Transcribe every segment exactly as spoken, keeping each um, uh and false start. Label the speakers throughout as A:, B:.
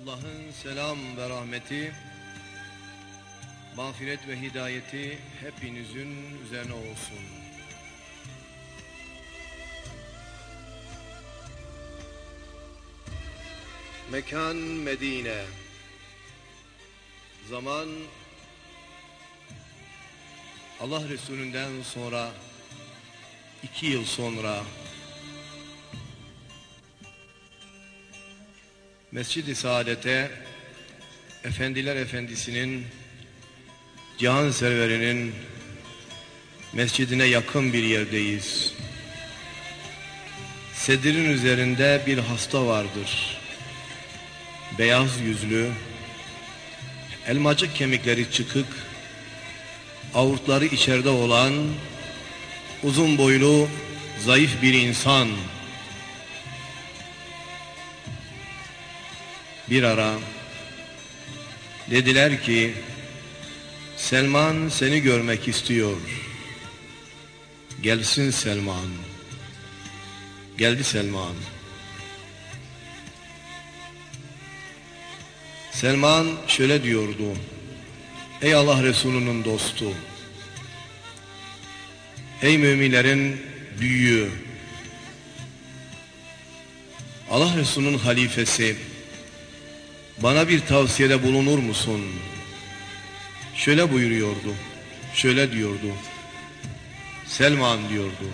A: Allah'ın selam ve rahmeti, mağfiret ve hidayeti hepinizin üzerine olsun. Mekan Medine, zaman Allah Resulü'nden sonra iki yıl sonra Mescid-i Saadet'e Efendiler Efendisi'nin, Cihan Serveri'nin mescidine yakın bir yerdeyiz. Sedirin üzerinde bir hasta vardır. Beyaz yüzlü, elmacık kemikleri çıkık, aortları içeride olan uzun boylu, zayıf bir insan. Bir ara dediler ki, Selman seni görmek istiyor. Gelsin Selman. Geldi Selman. Selman şöyle diyordu: ey Allah Resulü'nün dostu, ey müminlerin büyüğü, Allah Resulü'nün halifesi, bana bir tavsiyede bulunur musun? Şöyle buyuruyordu, şöyle diyordu: Selman diyordu,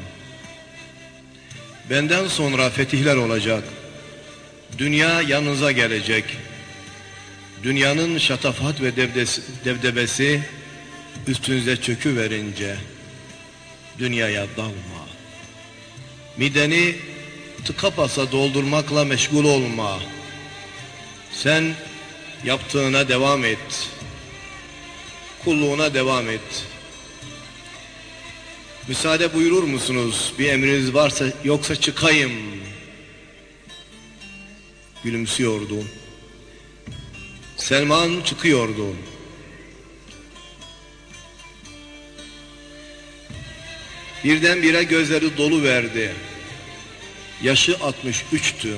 A: benden sonra fetihler olacak, dünya yanınıza gelecek, dünyanın şatafat ve devdebesi üstünüze çöküverince dünyaya dalma, mideni tıka basa doldurmakla meşgul olma, sen yaptığına devam et, kulluğuna devam et. Müsaade buyurur musunuz? Bir emriniz varsa, yoksa çıkayım. Gülümsüyordu. Selman çıkıyordu. Birdenbire gözleri dolu verdi. Yaşı altmış üçtü.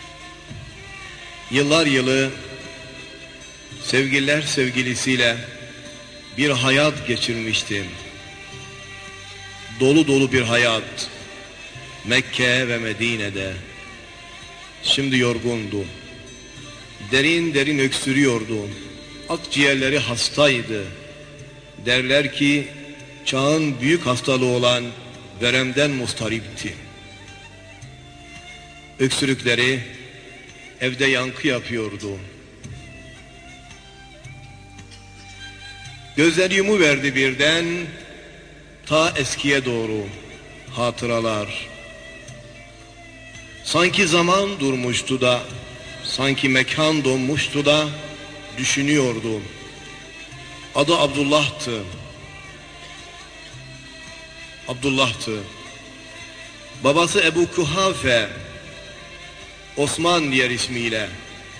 A: Yıllar yılı sevgililer sevgilisiyle bir hayat geçirmiştim. Dolu dolu bir hayat Mekke ve Medine'de. Şimdi yorgundu. Derin derin öksürüyordu. Akciğerleri hastaydı. Derler ki çağın büyük hastalığı olan veremden mustaripti. Öksürükleri evde yankı yapıyordu. Gözleri yumuverdi birden, ta eskiye doğru hatıralar. Sanki zaman durmuştu da, sanki mekan donmuştu da düşünüyordu. Adı Abdullah'tı. Abdullah'tı. Babası Ebu Kuhafe, Osman diğer ismiyle.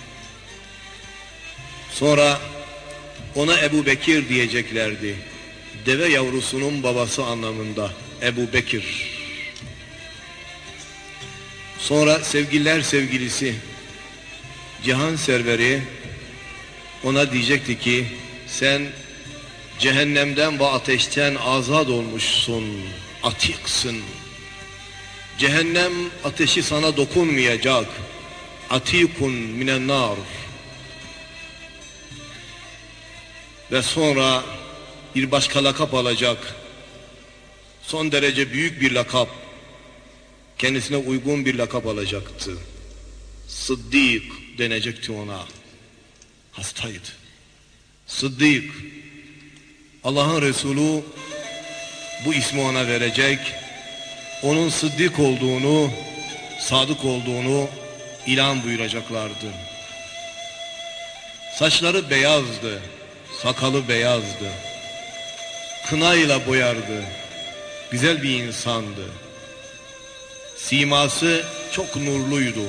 A: Sonra ona Ebu Bekir diyeceklerdi. Deve yavrusunun babası anlamında Ebu Bekir. Sonra sevgililer sevgilisi Cihan Serveri ona diyecekti ki, sen cehennemden ve ateşten azad olmuşsun, atiksın. Cehennem ateşi sana dokunmayacak. Atikun minen nar. Ve sonra bir başka lakap alacak. Son derece büyük bir lakap. Kendisine uygun bir lakap alacaktı. Sıddık denecekti ona. Hastaydı. Sıddık. Allah'ın Resulü bu ismi ona verecek. Onun sıddık olduğunu, sadık olduğunu ilan buyuracaklardı. Saçları beyazdı, sakalı beyazdı. Kınayla boyardı. Güzel bir insandı. Siması çok nurluydu.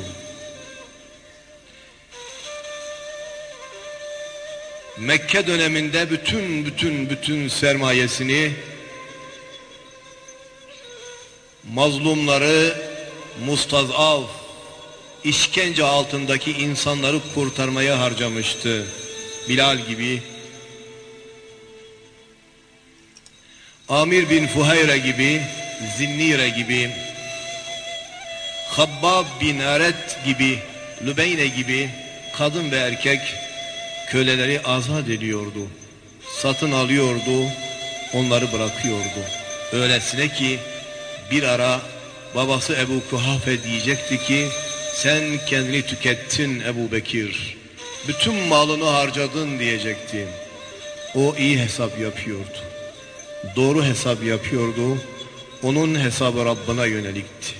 A: Mekke döneminde bütün bütün bütün sermayesini, mazlumları, mustazaf, işkence altındaki insanları kurtarmaya harcamıştı. Bilal gibi, Amir bin Fuhayra gibi, Zinnire gibi, Habbab bin Aret gibi, Lübeyne gibi kadın ve erkek köleleri azat ediyordu. Satın alıyordu, onları bırakıyordu. Öylesine ki bir ara babası Ebu Kuhafe diyecekti ki, sen kendini tükettin Ebu Bekir, bütün malını harcadın diyecekti. O iyi hesap yapıyordu, doğru hesap yapıyordu, onun hesabı Rabbına yönelikti.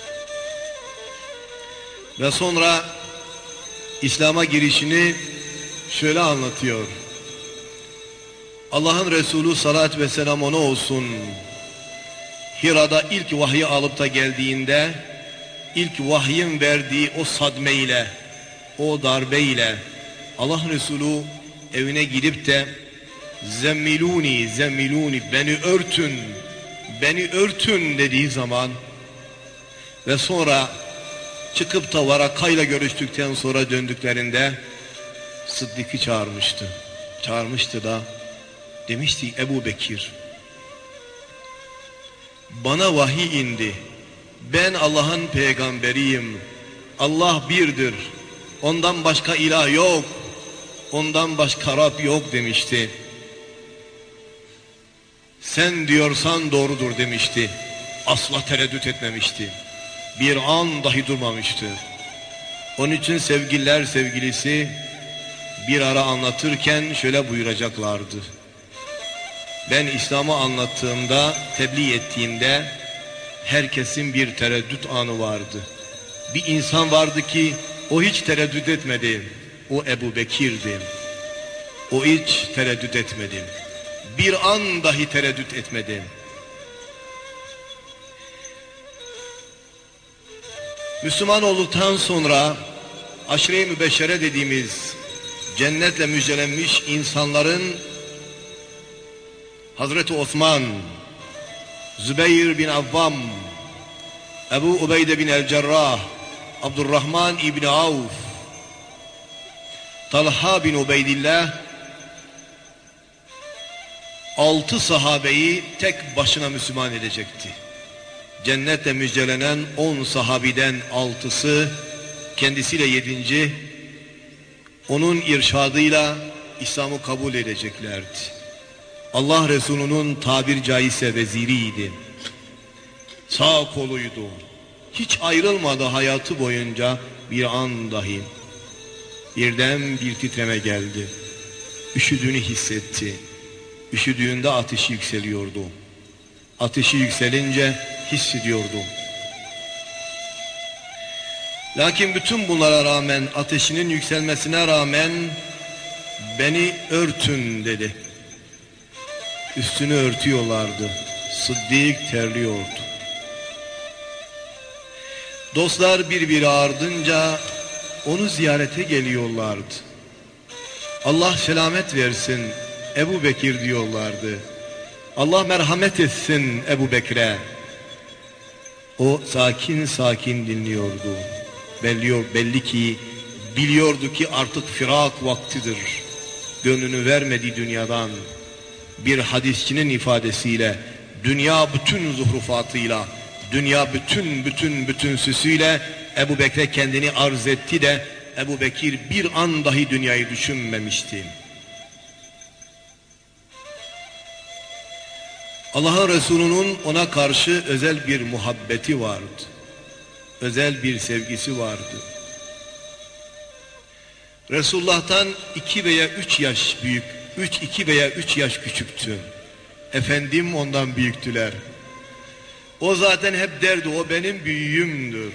A: Ve sonra İslam'a girişini şöyle anlatıyor. Allah'ın Resulü salat ve selam ona olsun, Hira'da ilk vahyi alıp da geldiğinde, ilk vahyin verdiği o sadmeyle, o darbeyle Allah Resulü evine gidip de zemmiluni zemmiluni beni örtün, beni örtün dediği zaman ve sonra çıkıp da Varaka'yla görüştükten sonra döndüklerinde Sıddık'ı çağırmıştı. Çağırmıştı da demişti, Ebu Bekir, bana vahiy indi. Ben Allah'ın peygamberiyim. Allah birdir. Ondan başka ilah yok. Ondan başka Rab yok demişti. Sen diyorsan doğrudur demişti. Asla tereddüt etmemişti. Bir an dahi durmamıştı. Onun için sevgililer sevgilisi bir ara anlatırken şöyle buyuracaklardı. Ben İslam'ı anlattığımda, tebliğ ettiğimde herkesin bir tereddüt anı vardı. Bir insan vardı ki o hiç tereddüt etmedi. O Ebu Bekir'di. O hiç tereddüt etmedi. Bir an dahi tereddüt etmedi. Müslüman olduktan sonra aşire-i mübeşşere dediğimiz cennetle müjdelenmiş insanların Hazreti Osman, Zübeyir bin Avvam, Ebu Ubeyde bin el-Cerrah, Abdurrahman İbni Avf, Talha bin Ubeydillah, altı sahabeyi tek başına Müslüman edecekti. Cennetle müjdelenen on sahabiden altısı, kendisiyle yedinci, onun irşadıyla İslam'ı kabul edeceklerdi. Allah Resulü'nün tabir caizse veziriydi. Sağ koluydu. Hiç ayrılmadı hayatı boyunca bir an dahi. Birden bir titreme geldi. Üşüdüğünü hissetti. Üşüdüğünde ateşi yükseliyordu. Ateşi yükselince hissediyordu. Lakin bütün bunlara rağmen, ateşinin yükselmesine rağmen beni örtün dedi. Üstünü örtüyorlardı. Sıddık terliyordu. Dostlar birbiri ardınca onu ziyarete geliyorlardı. Allah selamet versin Ebu Bekir diyorlardı. Allah merhamet etsin Ebu Bekir'e. O sakin sakin dinliyordu. Belli, belli ki biliyordu ki artık firak vaktidir. Gönlünü vermedi dünyadan. Bir hadisçinin ifadesiyle dünya bütün zuhrufatıyla, dünya bütün bütün bütün süsüyle Ebu Bekir'e kendini arz etti de Ebu Bekir bir an dahi dünyayı düşünmemişti. Allah'ın Resulü'nün ona karşı özel bir muhabbeti vardı. Özel bir sevgisi vardı. Resulullah'tan iki veya üç yaş büyük, üç, iki veya üç yaş küçüktü. Efendim ondan büyüktüler. O zaten hep derdi, o benim büyüğümdür.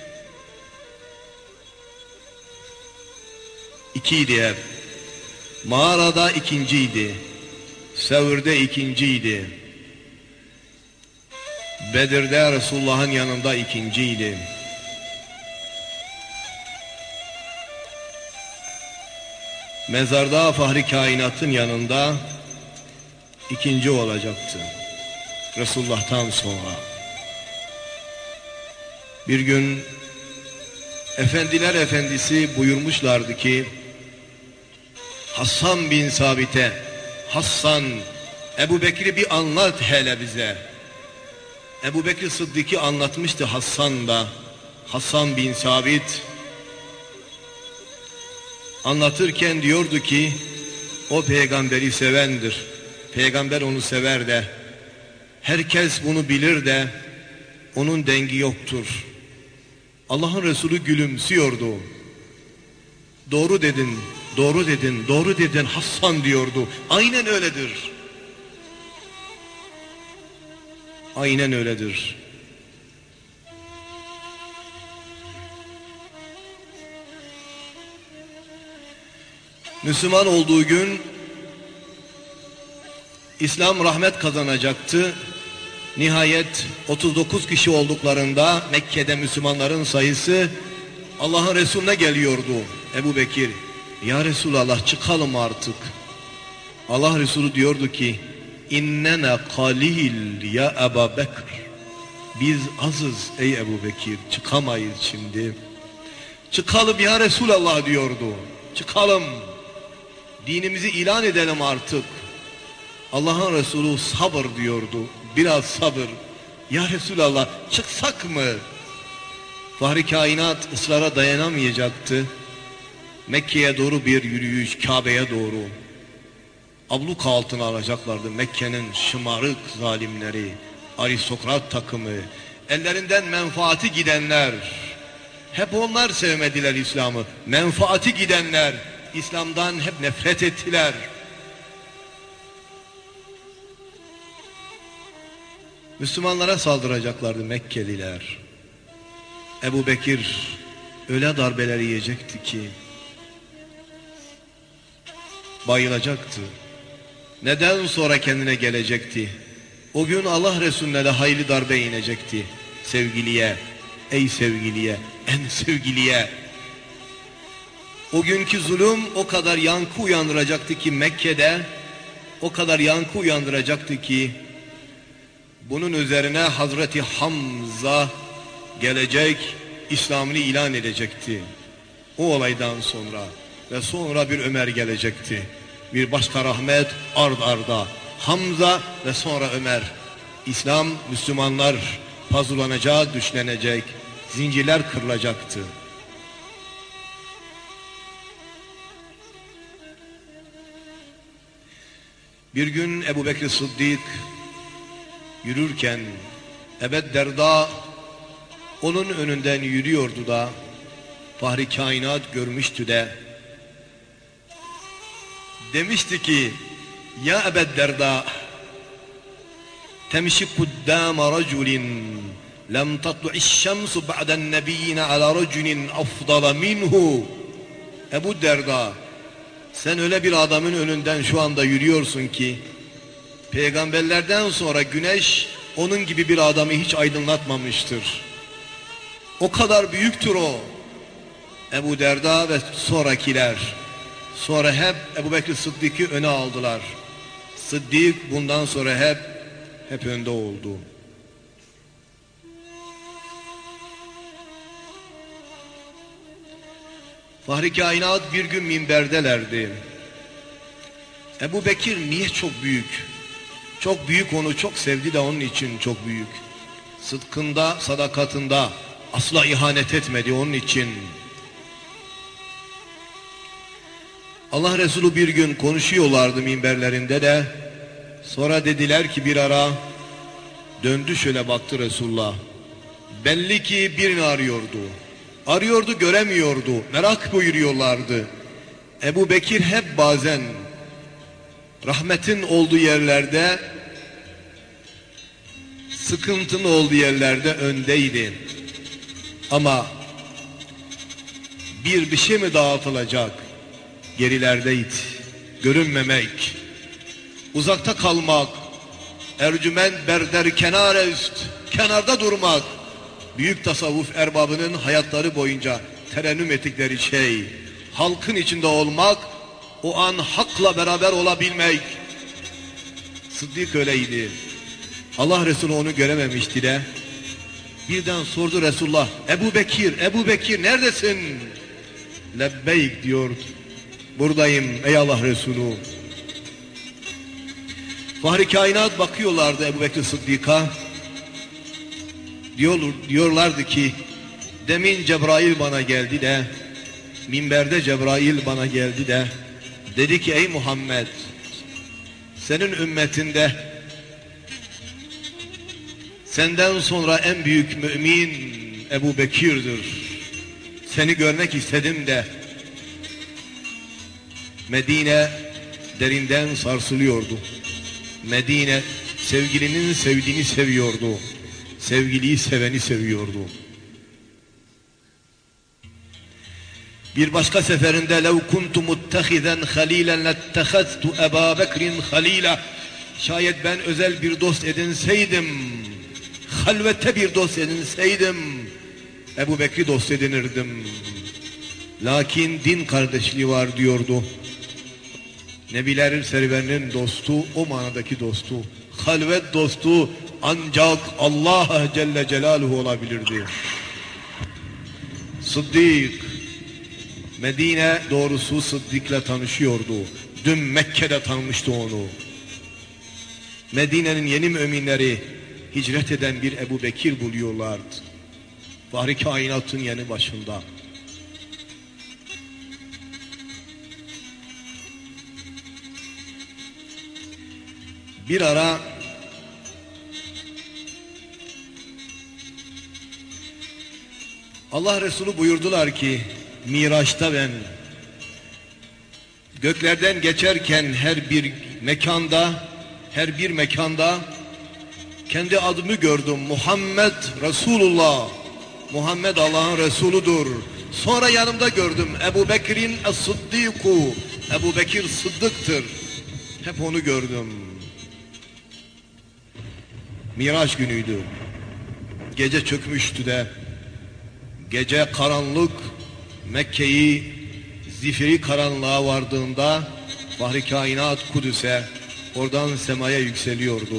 A: İkiydi hep. Mağarada ikinciydi. Sevr'de ikinciydi. Bedir'de Resulullah'ın yanında ikinciydi. Mezarda Fahri Kainat'ın yanında ikinci olacaktı. Resulullah'tan sonra. Bir gün Efendiler efendisi buyurmuşlardı ki, Hasan bin Sabit'e, Hasan, Ebu Bekir'i bir anlat hele bize. Ebu Bekir Sıddık'ı anlatmıştı Hasan da. Hasan bin Sabit anlatırken diyordu ki, o peygamberi sevendir. Peygamber onu sever de, herkes bunu bilir de, onun dengi yoktur. Allah'ın Resulü gülümsüyordu. Doğru dedin, doğru dedin, doğru dedin Hasan diyordu. Aynen öyledir. Aynen öyledir. Müslüman olduğu gün İslam rahmet kazanacaktı. Nihayet otuz dokuz kişi olduklarında Mekke'de Müslümanların sayısı Allah'ın Resulüne geliyordu. Ebu Bekir, ya Resulallah çıkalım artık. Allah Resulü diyordu ki, innene kalil ya Ebu Bekir. Biz azız ey Ebu Bekir, çıkamayız şimdi. Çıkalım ya Resulallah diyordu. Çıkalım. Dinimizi ilan edelim artık. Allah'ın Resulü sabır diyordu. Biraz sabır. Ya Resulallah çıksak mı? Fahri kainat ısrara dayanamayacaktı. Mekke'ye doğru bir yürüyüş, Kabe'ye doğru. Abluk altına alacaklardı Mekke'nin şımarık zalimleri, aristokrat takımı, ellerinden menfaati gidenler. Hep onlar sevmediler İslam'ı. Menfaati gidenler İslam'dan hep nefret ettiler. Müslümanlara saldıracaklardı Mekkeliler. Ebu Bekir öyle darbeler yiyecekti ki bayılacaktı. Neden sonra kendine gelecekti? O gün Allah Resulüne de hayli darbe inecekti. Sevgiliye, ey sevgiliye, en sevgiliye. O günkü zulüm o kadar yankı uyandıracaktı ki Mekke'de, o kadar yankı uyandıracaktı ki bunun üzerine Hazreti Hamza gelecek, İslam'ını ilan edecekti. O olaydan sonra ve sonra bir Ömer gelecekti. Bir başka rahmet ard arda. Hamza ve sonra Ömer. İslam, Müslümanlar pazulanacak, düşlenecek, zincirler kırılacaktı. Bir gün Ebu Bekir Sıddık yürürken Ebu Derda onun önünden yürüyordu da Fahri kainat görmüştü de demişti ki, ya Ebu Derda temşi kuddâme raculin lem tatlu'iş şemsu ba'den nebiyyine ala raculin afdala minhu. Ebu Derda, sen öyle bir adamın önünden şu anda yürüyorsun ki peygamberlerden sonra güneş onun gibi bir adamı hiç aydınlatmamıştır. O kadar büyüktür o. Ebu Derda ve sonrakiler sonra hep Ebu Bekir Sıddık'ı öne aldılar. Sıddık bundan sonra hep hep önde oldu. Fahri kainat bir gün minberdelerdi. Ebu Bekir niye çok büyük? Çok büyük, onu çok sevdi de onun için çok büyük. Sıdkında, sadakatında asla ihanet etmedi onun için. Allah Resulü bir gün konuşuyorlardı minberlerinde de. Sonra dediler ki bir ara, döndü şöyle baktı Resulullah. Belli ki birini arıyordu. Arıyordu, göremiyordu. Merak buyuruyorlardı. Ebu Bekir hep bazen rahmetin olduğu yerlerde, sıkıntının olduğu yerlerde öndeydi. Ama bir bir şey mi dağıtılacak? Gerilerdeydi. Görünmemek, uzakta kalmak, ercüment berder kenare üst, kenarda durmak. Büyük tasavvuf erbabının hayatları boyunca terennüm ettikleri şey, halkın içinde olmak, o an hakla beraber olabilmek. Sıddık öyleydi. Allah Resulü onu görememişti de Birden sordu Resulullah, Ebu Bekir, Ebu Bekir neredesin? Lebbeyk diyordu. Buradayım ey Allah Resulü. Fahri kainat bakıyorlardı Ebu Bekir Sıddık'a. Diyor, diyorlardı ki, demin Cebrail bana geldi de, minberde Cebrail bana geldi de, dedi ki ey Muhammed, senin ümmetinde senden sonra en büyük mümin Ebu Bekir'dir. Seni görmek istedim de. Medine derinden sarsılıyordu. Medine sevgilinin sevdiğini seviyordu. Sevgiliyi seveni seviyordu. Bir başka seferinde لَوْ كُنْتُ مُتَّخِذًا خَلِيلًا لَاتَّخَذْتُ أَبَا بَكْرٍ خَلِيلًا. Şayet ben özel bir dost edinseydim, halvette bir dost edinseydim, Ebu Bekri dost edinirdim. Lakin din kardeşliği var diyordu. Nebilerin serüveninin dostu, o manadaki dostu, halvet dostu ancak Allah Celle Celaluhu olabilirdi. Sıddık, Medine doğrusu Sıddık'la tanışıyordu. Dün Mekke'de tanımıştı onu. Medine'nin yeni müminleri hicret eden bir Ebu Bekir buluyorlardı. Fahri kainatın yanı başında. Bir ara Allah Resulü buyurdular ki, Miraç'ta ben göklerden geçerken her bir mekanda, her bir mekanda kendi adımı gördüm. Muhammed Resulullah. Muhammed Allah'ın Resuludur. Sonra yanımda gördüm Ebu Bekir'in Es-Sıddıku. Ebu Bekir Sıddık'tır. Hep onu gördüm. Miraç günüydü. Gece çökmüştü de. Gece karanlık Mekke'yi zifiri karanlığa vardığında Fahri kainat Kudüs'e, oradan semaya yükseliyordu.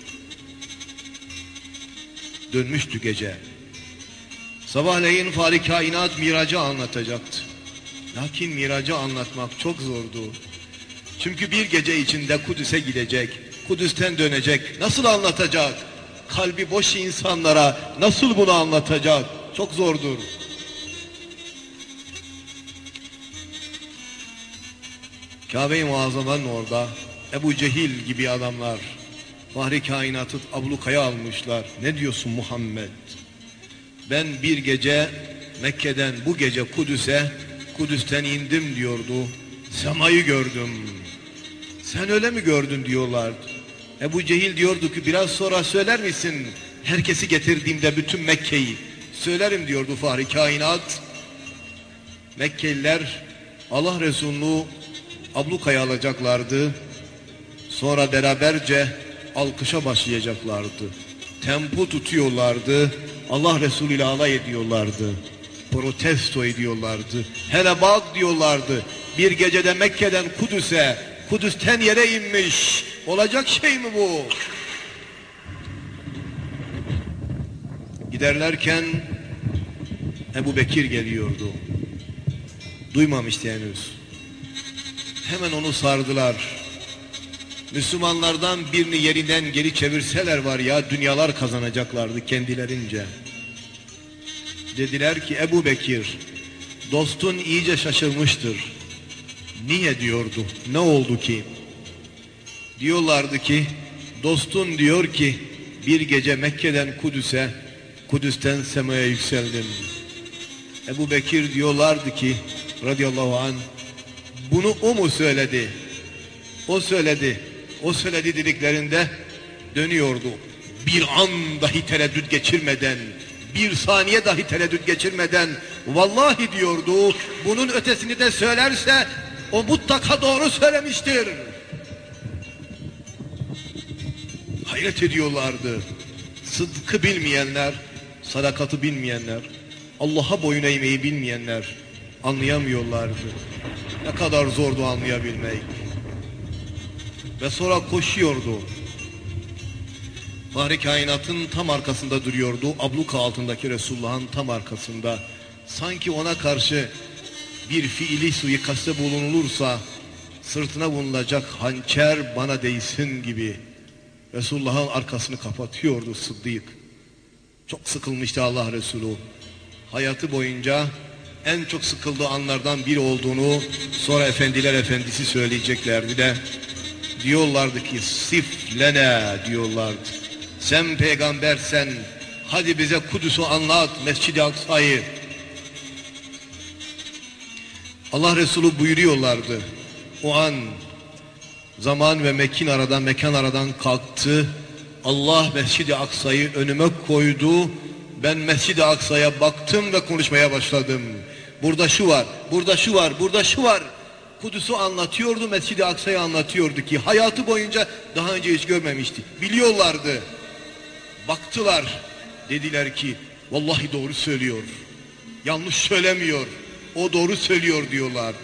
A: Dönmüştü gece. Sabahleyin Fahri kainat miracı anlatacaktı. Lakin miracı anlatmak çok zordu. Çünkü bir gece içinde Kudüs'e gidecek, Kudüs'ten dönecek. Nasıl anlatacak? Kalbi boş insanlara nasıl bunu anlatacak? Çok zordur. Kabe-i Muazzama'nın orada Ebu Cehil gibi adamlar Fahri kainatı ablukaya almışlar. Ne diyorsun Muhammed? Ben bir gece Mekke'den bu gece Kudüs'e, Kudüs'ten indim diyordu. Semayı gördüm. Sen öyle mi gördün diyorlardı. Ebu Cehil diyordu ki biraz sonra söyler misin? Herkesi getirdiğimde bütün Mekke'yi söylerim diyordu Fahri kainat. Mekkeliler Allah Resulü'nü ablukaya alacaklardı. Sonra beraberce alkışa başlayacaklardı. Tempo tutuyorlardı. Allah Resulü ile alay ediyorlardı. Protesto ediyorlardı. Hele bak diyorlardı. Bir gecede Mekke'den Kudüs'e, Kudüs'ten yere inmiş. Olacak şey mi bu? Giderlerken Ebu Bekir geliyordu. Duymamıştı henüz. Hemen onu sardılar. Müslümanlardan birini yerinden geri çevirseler var ya, dünyalar kazanacaklardı kendilerince. Dediler ki Ebu Bekir, dostun iyice şaşırmıştır. Niye diyordu? Ne oldu ki? Diyorlardı ki, dostun diyor ki, bir gece Mekke'den Kudüs'e, Kudüs'ten semaya yükseldim. Ebu Bekir diyorlardı ki, radıyallahu anh, bunu o mu söyledi? O söyledi. O söyledi dediklerinde dönüyordu. Bir an dahi tereddüt geçirmeden, bir saniye dahi tereddüt geçirmeden, vallahi diyordu, bunun ötesini de söylerse o mutlaka doğru söylemiştir. Hayret ediyorlardı. Sıdkı bilmeyenler, sadakatı bilmeyenler, Allah'a boyun eğmeyi bilmeyenler anlayamıyorlardı. Ne kadar zordu anlayabilmek. Ve sonra koşuyordu. Fahri kainatın tam arkasında duruyordu. Abluka altındaki Resulullah'ın tam arkasında. Sanki ona karşı bir fiili suikaste bulunulursa sırtına vurulacak hançer bana değsin gibi Resulullah'ın arkasını kapatıyordu Sıddık. Çok sıkılmıştı Allah Resulü. Hayatı boyunca en çok sıkıldığı anlardan biri olduğunu sonra efendiler efendisi söyleyeceklerdi de diyorlardı ki siflene diyorlardı. Sen peygambersen hadi bize Kudüs'ü anlat, Mescid-i Aksa'yı. Allah Resulü buyuruyorlardı. O an zaman ve mekan aradan mekan aradan kalktı. Allah Mescid-i Aksa'yı önüme koydu. Ben Mescid-i Aksa'ya baktım ve konuşmaya başladım. Burada şu var, burada şu var, burada şu var. Kudüs'ü anlatıyordu, Mescid-i Aksa'yı anlatıyordu ki hayatı boyunca daha önce hiç görmemişti. Biliyorlardı. Baktılar. Dediler ki vallahi doğru söylüyor. Yanlış söylemiyor. O doğru söylüyor diyorlardı.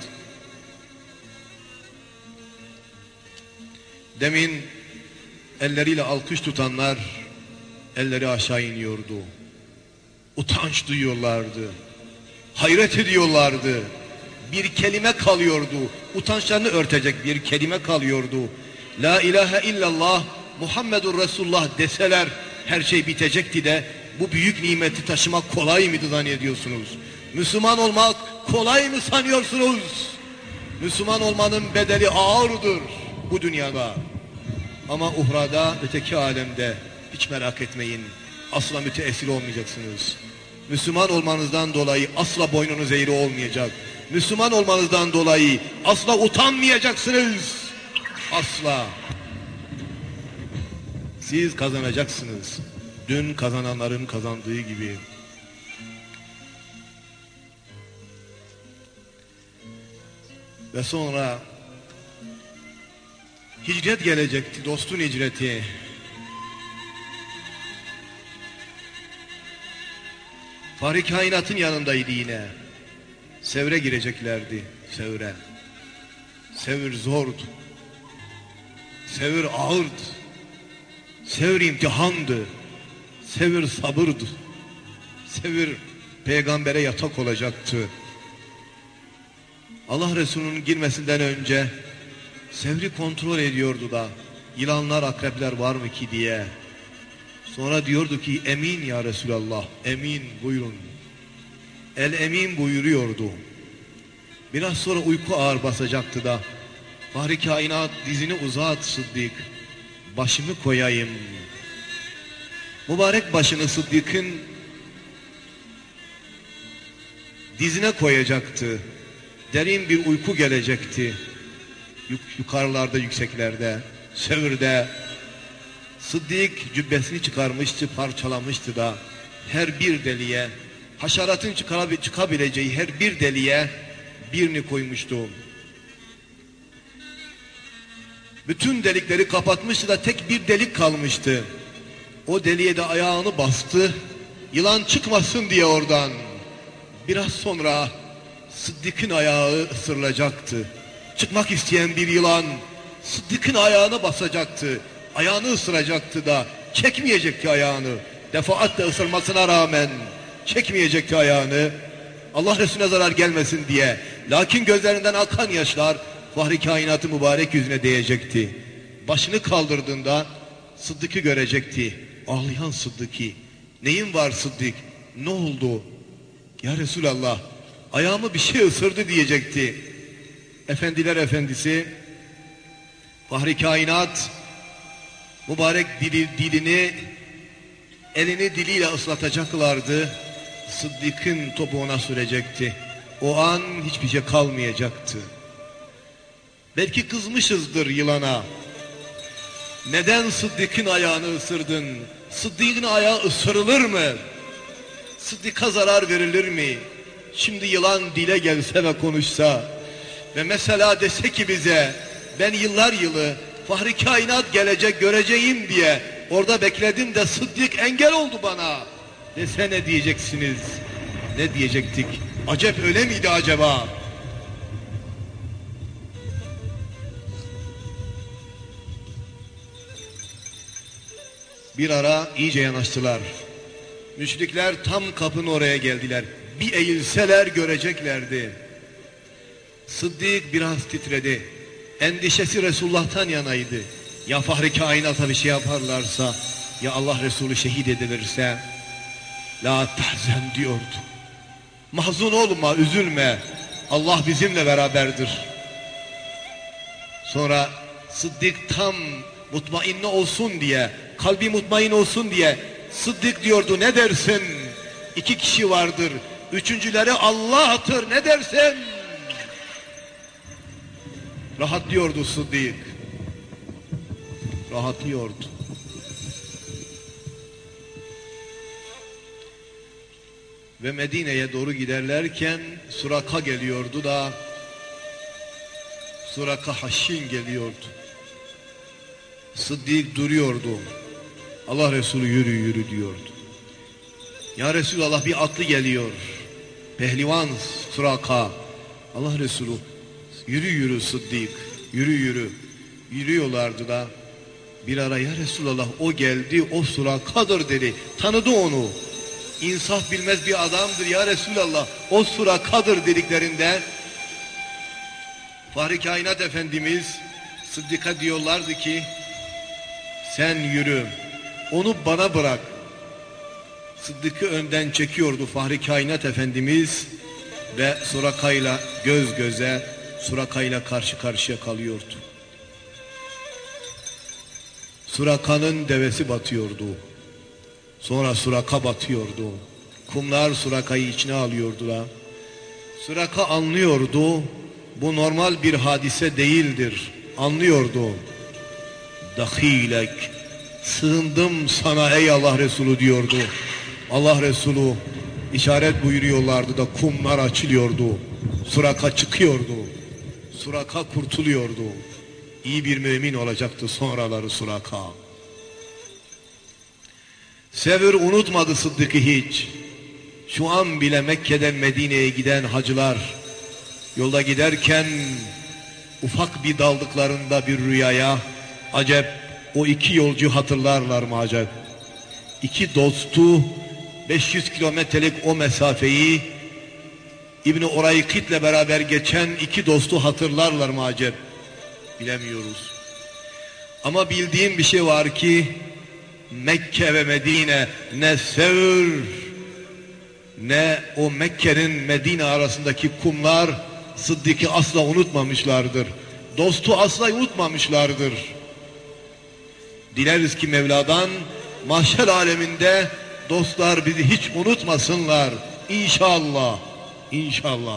A: Demin elleriyle alkış tutanlar elleri aşağı iniyordu. Utanç duyuyorlardı. Hayret ediyorlardı. Bir kelime kalıyordu. Utançlarını örtecek bir kelime kalıyordu. La ilahe illallah Muhammedur Resulullah deseler her şey bitecekti de bu büyük nimeti taşımak kolay mıydı zannediyorsunuz? Müslüman olmak kolay mı sanıyorsunuz? Müslüman olmanın bedeli ağırdır bu dünyada. Ama uhrada, öteki alemde hiç merak etmeyin. Asla müteessir olmayacaksınız. Müslüman olmanızdan dolayı asla boynunuz eğri olmayacak. Müslüman olmanızdan dolayı asla utanmayacaksınız. Asla. Siz kazanacaksınız. Dün kazananların kazandığı gibi. Ve sonra hicret gelecekti, dostun hicreti. Fahri kainatın yanındaydı yine. Sevre gireceklerdi, Sevre. Sevr zordu. Sevr ağırdı. Sevr imtihandı. Sevr sabırdı. Sevr peygambere yatak olacaktı. Allah Resulü'nün girmesinden önce Sevr'i kontrol ediyordu da yılanlar, akrepler var mı ki diye. Sonra diyordu ki emin ya Resulallah, emin buyurun. El emin buyuruyordu. Biraz sonra uyku ağır basacaktı da Fahri kainat dizini uzat Sıddık, başımı koyayım. Mübarek başını Sıddık'ın dizine koyacaktı. Derin bir uyku gelecekti. Yuk yukarılarda, yükseklerde, Sevr'de Sıddık cübbesini çıkarmıştı, parçalamıştı da her bir deliğe, haşeratın çıkabileceği her bir deliğe birini koymuştu. Bütün delikleri kapatmıştı da tek bir delik kalmıştı. O deliğe de ayağını bastı, yılan çıkmasın diye oradan. Biraz sonra Sıddık'ın ayağı ısırılacaktı. Çıkmak isteyen bir yılan Sıddık'ın ayağına basacaktı. Ayağını ısıracaktı da çekmeyecekti ayağını. Defaatle ısırmasına rağmen çekmeyecekti ayağını. Allah Resulüne zarar gelmesin diye. Lakin gözlerinden akan yaşlar Fahri kainatı mübarek yüzüne değecekti. Başını kaldırdığında Sıddık'ı görecekti. Ağlayan Sıddık'ı. Neyin var Sıddık? Ne oldu? Ya Resulallah, ayağımı bir şey ısırdı diyecekti. Efendiler efendisi Fahri kainat mübarek dili, dilini elini diliyle ıslatacaklardı. Sıddık'ın topuğuna sürecekti. O an hiçbir şey kalmayacaktı. Belki kızmışızdır yılana. Neden Sıddık'ın ayağını ısırdın? Sıddık'ın ayağı ısırılır mı? Sıddık'a zarar verilir mi? Şimdi yılan dile gelse ve konuşsa ve mesela dese ki bize ben yıllar yılı Fahri kainat gelecek göreceğim diye orada bekledim de Sıddık engel oldu bana dese ne diyeceksiniz? Ne diyecektik? Acep öyle miydi acaba? Bir ara iyice yanaştılar. Müşrikler tam kapının oraya geldiler. Bir eğilseler göreceklerdi. Sıddık biraz titredi. Endişesi Resulullah'tan yanaydı. Ya Fahri Kainat'a bir şey yaparlarsa, ya Allah Resulü şehit edilirse, la tahzen diyordu. Mahzun olma, üzülme. Allah bizimle beraberdir. Sonra Sıddık tam mutmainne olsun diye, kalbi mutmain olsun diye, Sıddık diyordu, ne dersin? İki kişi vardır, üçüncüleri Allah'tır, ne dersin? Rahatlıyordu Sıddık. Rahatlıyordu. Ve Medine'ye doğru giderlerken Suraka geliyordu da, Suraka Haşin geliyordu. Sıddık duruyordu. Allah Resulü yürü yürü diyordu. Ya Resulallah, bir atlı geliyor. Pehlivan Suraka. Allah Resulü yürü yürü Sıddık, yürü yürü. Yürüyorlardı da bir ara ya Resulallah o geldi, o Suraka'dır dedi. Tanıdı onu. İnsaf bilmez bir adamdır ya Resulallah, o Suraka'dır dediklerinde Fahri Kainat Efendimiz Sıddık'a diyorlardı ki sen yürü, onu bana bırak. Sıddık'ı önden çekiyordu Fahri Kainat Efendimiz ve Suraka'yla göz göze, Suraka'yla karşı karşıya kalıyordu. Suraka'nın devesi batıyordu. Sonra Suraka batıyordu. Kumlar Suraka'yı içine alıyordular. Suraka anlıyordu. Bu normal bir hadise değildir. Anlıyordu. Dahilek, sığındım sana ey Allah Resulü diyordu. Allah Resulü işaret buyuruyorlardı da kumlar açılıyordu. Suraka çıkıyordu. Suraka kurtuluyordu. İyi bir mümin olacaktı sonraları Suraka. Sevr unutmadı Sıddık'ı hiç. Şu an bile Mekke'den Medine'ye giden hacılar yolda giderken ufak bir daldıklarında bir rüyaya acep o iki yolcu hatırlarlar mı acep? İki dostu beş yüz kilometrelik o mesafeyi İbni Uraykit'le beraber geçen iki dostu hatırlarlar mı acep? Bilemiyoruz. Ama bildiğim bir şey var ki Mekke ve Medine ne Sevr ne o Mekke'nin Medine arasındaki kumlar Sıddık'ı asla unutmamışlardır. Dostu asla unutmamışlardır. Dileriz ki Mevla'dan mahşer aleminde dostlar bizi hiç unutmasınlar. İnşallah. İnşallah.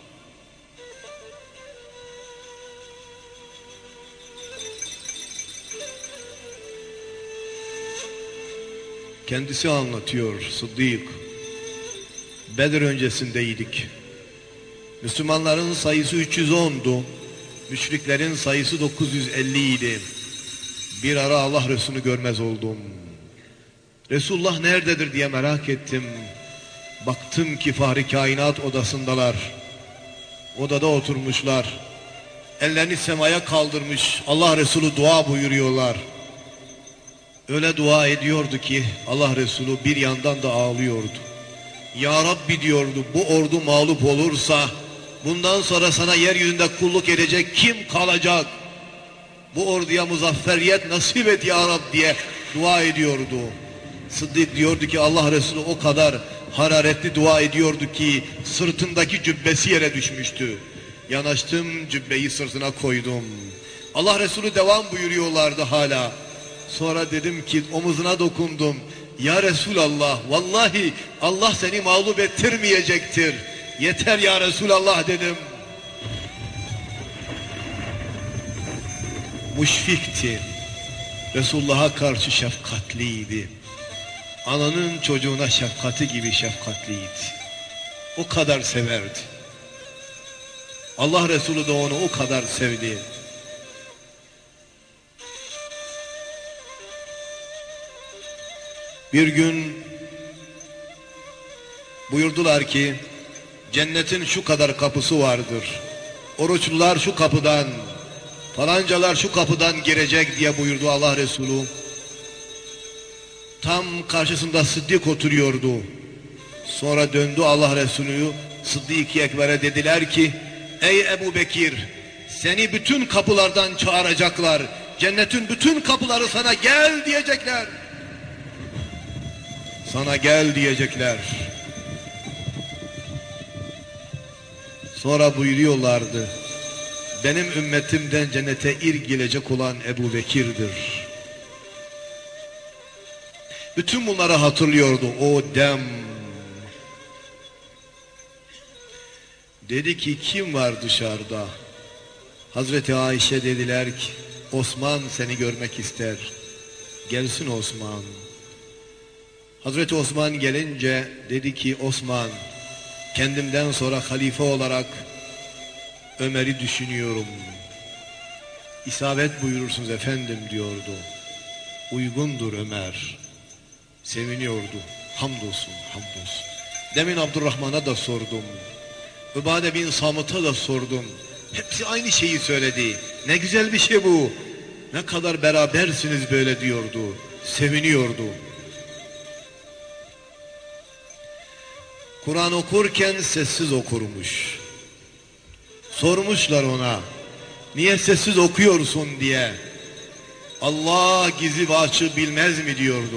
A: Kendisi anlatıyor Sıddık. Bedir öncesindeydik. Müslümanların sayısı üç yüz ondu. Müşriklerin sayısı dokuz yüz elli idi. Bir ara Allah Resulü'nü görmez oldum. Resulullah nerededir diye merak ettim. Baktım ki Fahri Kainat odasındalar. Odada oturmuşlar. Ellerini semaya kaldırmış. Allah Resulü dua buyuruyorlar. Öyle dua ediyordu ki Allah Resulü bir yandan da ağlıyordu. Ya Rabbi diyordu, bu ordu mağlup olursa bundan sonra sana yeryüzünde kulluk edecek kim kalacak? Bu orduya muzafferiyet nasip et ya Rabbi diye dua ediyordu. Sıddık diyordu ki Allah Resulü o kadar hararetli dua ediyordu ki sırtındaki cübbesi yere düşmüştü. Yanaştım, cübbeyi sırtına koydum. Allah Resulü devam buyuruyorlardı hala. Sonra dedim ki omuzuna dokundum. Ya Resulallah, vallahi Allah seni mağlup ettirmeyecektir. Yeter ya Resulallah dedim. Müşfikti. Resulullah'a karşı şefkatliydi. Ananın çocuğuna şefkati gibi şefkatliydi. O kadar severdi. Allah Resulü de onu o kadar sevdi. Bir gün buyurdular ki cennetin şu kadar kapısı vardır. Oruçlular şu kapıdan, falancalar şu kapıdan girecek diye buyurdu Allah Resulü. Tam karşısında Sıddık oturuyordu. Sonra döndü Allah Resulü Sıddık-ı Ekber'e, dediler ki: ey Ebu Bekir, seni bütün kapılardan çağıracaklar. Cennetin bütün kapıları sana gel diyecekler. Sana gel diyecekler. Sonra buyuruyorlardı: benim ümmetimden cennete ilk gelecek olan Ebu Bekir'dir. Bütün bunları hatırlıyordu o dem. Dedi ki: kim var dışarıda? Hazreti Ayşe dediler ki: Osman seni görmek ister. Gelsin Osman. Hazreti Osman gelince dedi ki: Osman, kendimden sonra halife olarak Ömer'i düşünüyorum. İsabet buyurursunuz efendim diyordu. Uygundur Ömer. Seviniyordu. Hamdolsun, hamdolsun. Demin Abdurrahman'a da sordum. Übade bin Samut'a da sordum. Hepsi aynı şeyi söyledi. Ne güzel bir şey bu. Ne kadar berabersiniz böyle diyordu. Seviniyordu. Kur'an okurken sessiz okurmuş. Sormuşlar ona: niye sessiz okuyorsun diye. Allah gizli ve açığı bilmez mi diyordu.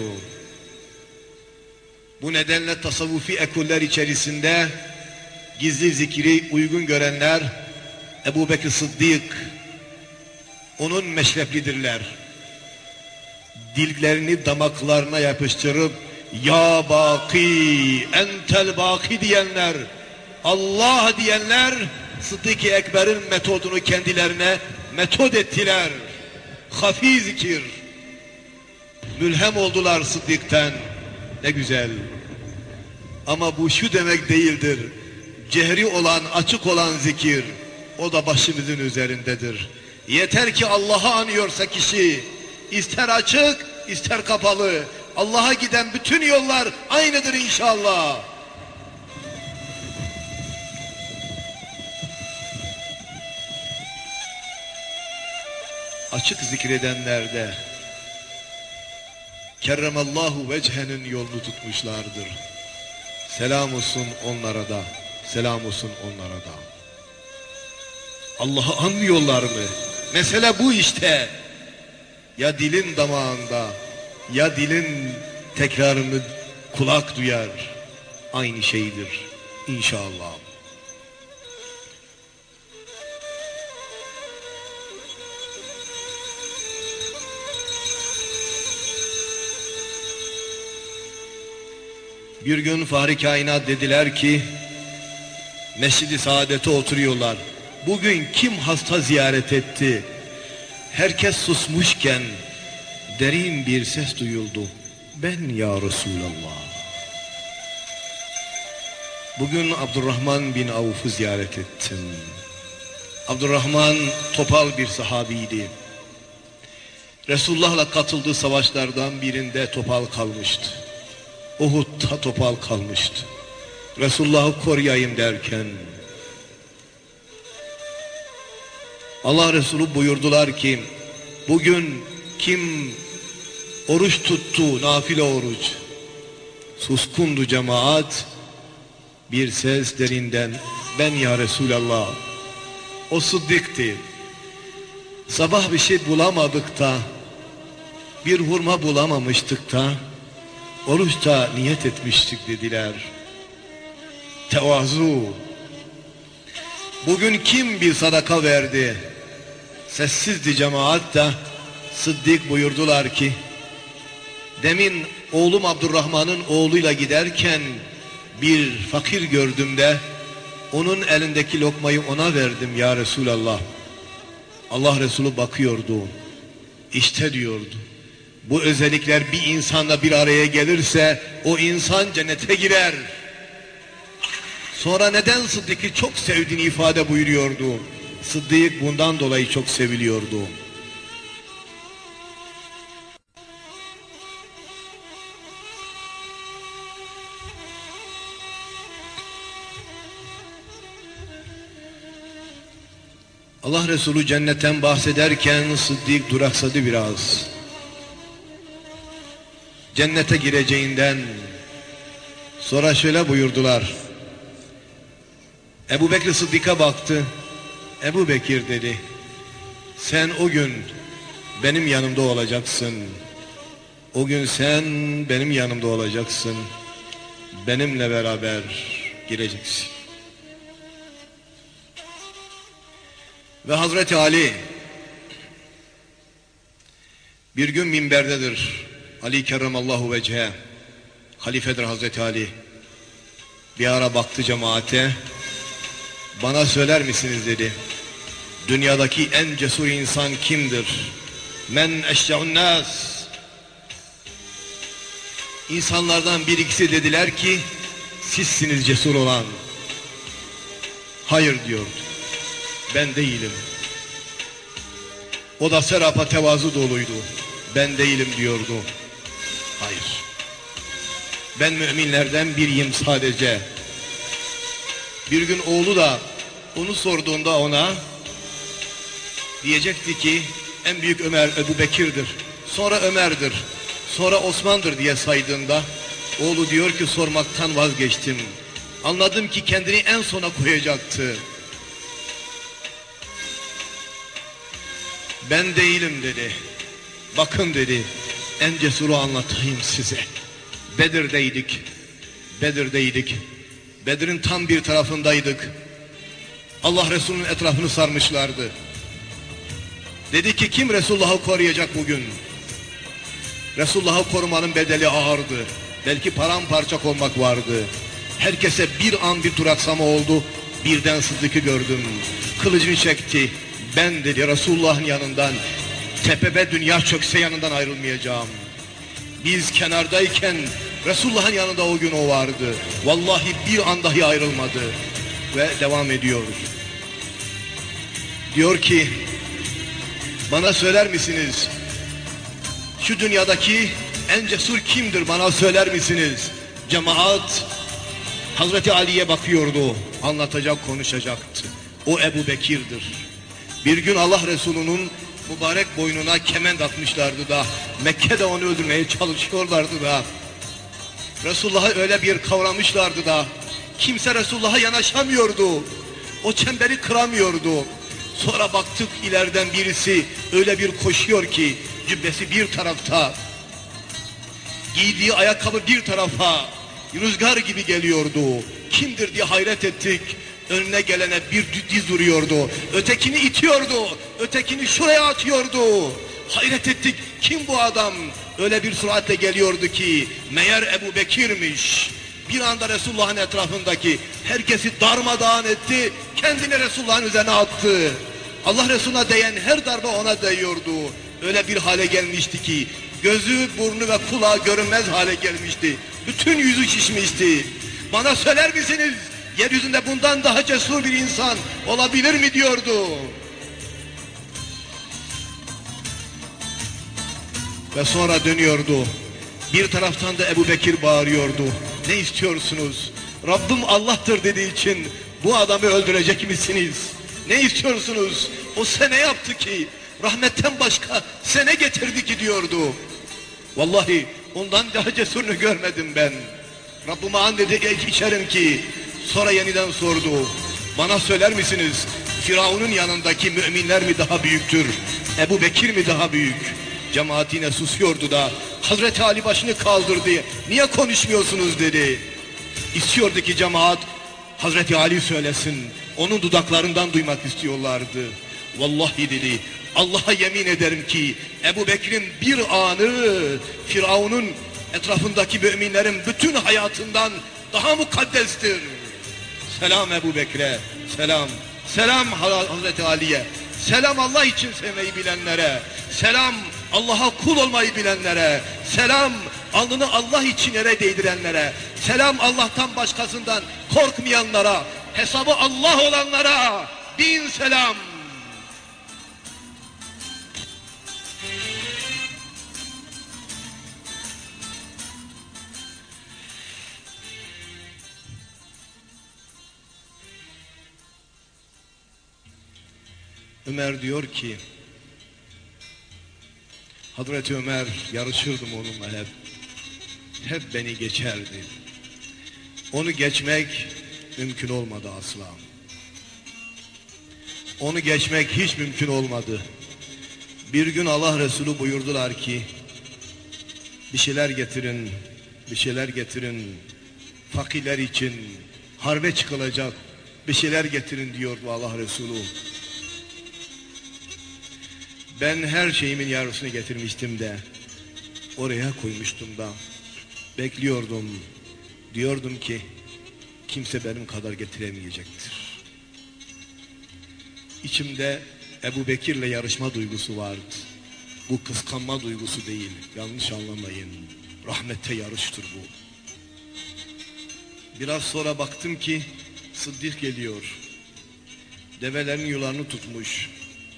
A: Bu nedenle tasavvufi ekoller içerisinde gizli zikri uygun görenler Ebu Bekir Sıddık, onun meşreplidirler. Dillerini damaklarına yapıştırıp ya baki entel baki diyenler, Allah diyenler Sıddık-ı Ekber'in metodunu kendilerine metod ettiler. Hafi zikir. Mülhem oldular Sıddık'tan. Ne güzel. Ama bu şu demek değildir: cehri olan, açık olan zikir, o da başımızın üzerindedir. Yeter ki Allah'ı anıyorsa kişi, ister açık ister kapalı, Allah'a giden bütün yollar aynıdır inşallah. Açık zikredenlerde kerremallahu vecehenin yolunu tutmuşlardır. Selam olsun onlara da, selam olsun onlara da. Allah'ı anlıyorlar mı? Mesele bu işte. Ya dilin damağında, ya dilin tekrarını kulak duyar. Aynı şeydir inşallah. Bir gün Fahri Kainat dediler ki, Mescid-i Saadet'e oturuyorlar. Bugün kim hasta ziyaret etti? Herkes susmuşken derin bir ses duyuldu. Ben ya Resulallah. Bugün Abdurrahman bin Avf'ı ziyaret ettim. Abdurrahman topal bir sahabiydi. Resulullah'la katıldığı savaşlardan birinde topal kalmıştı. Uhud'da topal kalmıştı. Resulullah'ı koruyayım derken Allah Resulü buyurdular ki, bugün kim oruç tuttu, nafile oruç, suskundu cemaat. Bir ses derinden, ben ya Resulallah. O Sıddık'tı. Sabah bir şey bulamadık da, bir hurma bulamamıştık da, oruçta niyet etmiştik dediler. Tevazu. Bugün kim bir sadaka verdi? Sessizdi cemaat da. Sıddık buyurdular ki, demin oğlum Abdurrahman'ın oğluyla giderken bir fakir gördüm de onun elindeki lokmayı ona verdim ya Resulallah. Allah Resulü bakıyordu. İşte diyordu, bu özellikler bir insanla bir araya gelirse o insan cennete girer. Sonra neden Sıddık'ı çok sevdiğini ifade buyuruyordu. Sıddık bundan dolayı çok seviliyordu. Allah Resulü cennetten bahsederken Sıddık duraksadı biraz. cennete gireceğinden sonra şöyle buyurdular. Ebu Bekir Sıddık'a baktı. Ebu Bekir dedi, sen o gün benim yanımda olacaksın. O gün sen benim yanımda olacaksın. Benimle beraber gireceksin. Ve Hazreti Ali bir gün minberdedir. Ali kerremallahu vecehe, halifedir Hazreti Ali. Bir ara baktı cemaate, bana söyler misiniz dedi, dünyadaki en cesur insan kimdir? Men eşce'un nas. İnsanlardan bir ikisi dediler ki sizsiniz cesur olan. Hayır diyordu, ben değilim. O da serapa tevazu doluydu. Ben değilim diyordu. Hayır, ben müminlerden biriyim sadece. Bir gün oğlu da onu sorduğunda ona diyecekti ki en büyük Ömer Ebu Bekir'dir, sonra Ömer'dir, sonra Osman'dır diye saydığında oğlu diyor ki sormaktan vazgeçtim. Anladım ki kendini en sona koyacaktı. Ben değilim dedi. Bakın dedi, en cesuru anlatayım size. Bedir'deydik. Bedir'deydik. Bedir'in tam bir tarafındaydık. Allah Resulü'nün etrafını sarmışlardı. Dedi ki kim Resulullah'ı koruyacak bugün? Resulullah'ı korumanın bedeli ağırdı. Belki paramparça olmak vardı. Herkese bir an bir duraksama oldu. Birden Sıddık'ı gördüm. Kılıcını çekti. Ben dedi Resulullah'ın yanından, tepeme dünya çökse yanından ayrılmayacağım. Biz kenardayken Resulullah'ın yanında o gün o vardı. Vallahi bir an dahi ayrılmadı. Ve devam ediyor. Diyor ki bana söyler misiniz? Şu dünyadaki en cesur kimdir, bana söyler misiniz? Cemaat Hazreti Ali'ye bakıyordu. Anlatacak, konuşacaktı. O Ebu Bekir'dir. Bir gün Allah Resulü'nün mübarek boynuna kement atmışlardı da Mekke'de onu öldürmeye çalışıyorlardı da Resulullah'ı öyle bir kavramışlardı da kimse Resulullah'a yanaşamıyordu. O çemberi kıramıyordu. Sonra baktık ileriden birisi öyle bir koşuyor ki cübbesi bir tarafta, giydiği ayakkabı bir tarafa, rüzgar gibi geliyordu. Kimdir diye hayret ettik. Önüne gelene bir diz vuruyordu. Ötekini itiyordu. Ötekini şuraya atıyordu. Hayret ettik. Kim bu adam? Öyle bir süratle geliyordu ki meğer Ebu Bekir'miş. Bir anda Resulullah'ın etrafındaki herkesi darmadağın etti. Kendini Resulullah'ın üzerine attı. Allah Resulü'ne değen her darbe ona değiyordu. Öyle bir hale gelmişti ki gözü, burnu ve kulağı görünmez hale gelmişti. Bütün yüzü şişmişti. Bana söyler misiniz? Yeryüzünde bundan daha cesur bir insan olabilir mi diyordu. Ve sonra dönüyordu. Bir taraftan da Ebu Bekir bağırıyordu. Ne istiyorsunuz? Rabbim Allah'tır dediği için bu adamı öldürecek misiniz? Ne istiyorsunuz? O size ne yaptı ki? Rahmetten başka size ne getirdi ki diyordu. Vallahi ondan daha cesurunu görmedim ben. Rabbime and içerim ki. Sonra yeniden sordu. Bana söyler misiniz? Firavun'un yanındaki müminler mi daha büyüktür? Ebu Bekir mi daha büyük? Cemaat yine susuyordu da Hazreti Ali başını kaldırdı. Niye konuşmuyorsunuz dedi. İstiyordu ki cemaat Hazreti Ali söylesin. Onun dudaklarından duymak istiyorlardı. Vallahi dedi, Allah'a yemin ederim ki Ebu Bekir'in bir anı Firavun'un etrafındaki müminlerin bütün hayatından daha mukaddestir. Selam Ebu Bekir'e, selam. Selam Hazreti Ali'ye. Selam Allah için sevmeyi bilenlere. Selam Allah'a kul olmayı bilenlere. Selam alnını Allah için yere değdirenlere. Selam Allah'tan başkasından korkmayanlara. Hesabı Allah olanlara. Bin selam. Ömer diyor ki, Hazreti Ömer yarışırdım onunla hep. hep beni geçerdi. Onu geçmek mümkün olmadı asla. Onu geçmek hiç mümkün olmadı. Bir gün Allah Resulü buyurdular ki, bir şeyler getirin, bir şeyler getirin, fakirler için harbe çıkılacak bir şeyler getirin diyordu Allah Resulü. Ben her şeyimin yarısını getirmiştim de, oraya koymuştum da, bekliyordum. Diyordum ki, kimse benim kadar getiremeyecektir. İçimde Ebu Bekir'le yarışma duygusu vardı. Bu kıskanma duygusu değil, yanlış anlamayın. Rahmette yarıştır bu. Biraz sonra baktım ki Sıddık geliyor. Develerin yularını tutmuş.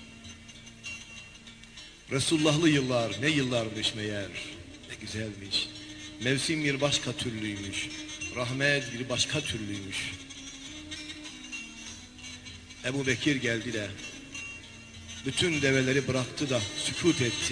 A: Resulullahlı yıllar, ne yıllarmış meğer, ne güzelmiş. Mevsim bir başka türlüymüş, rahmet bir başka türlüymüş. Ebu Bekir geldi de bütün develeri bıraktı da sükût etti.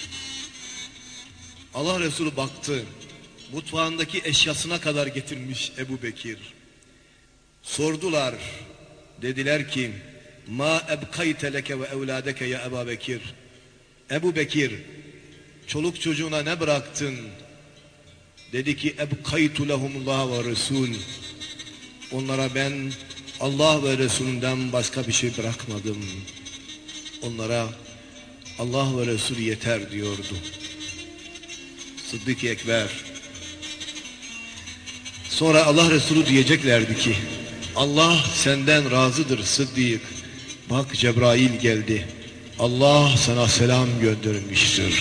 A: Allah Resulü baktı, mutfağındaki eşyasına kadar getirmiş Ebu Bekir. Sordular, dediler ki, ma ebkayte leke ve evladeke ya Ebu Bekir. Ebu Bekir, çoluk çocuğuna ne bıraktın? Dedi ki, ebkaytu lehumullah ve Resul. Onlara ben Allah ve Resulünden başka bir şey bırakmadım. Onlara Allah ve Resulü yeter diyordu. Sıddık-ı Ekber. Sonra Allah Resulü diyeceklerdi ki, Allah senden razıdır Sıddık. Bak Cebrail geldi. Allah sana selam göndermiştir.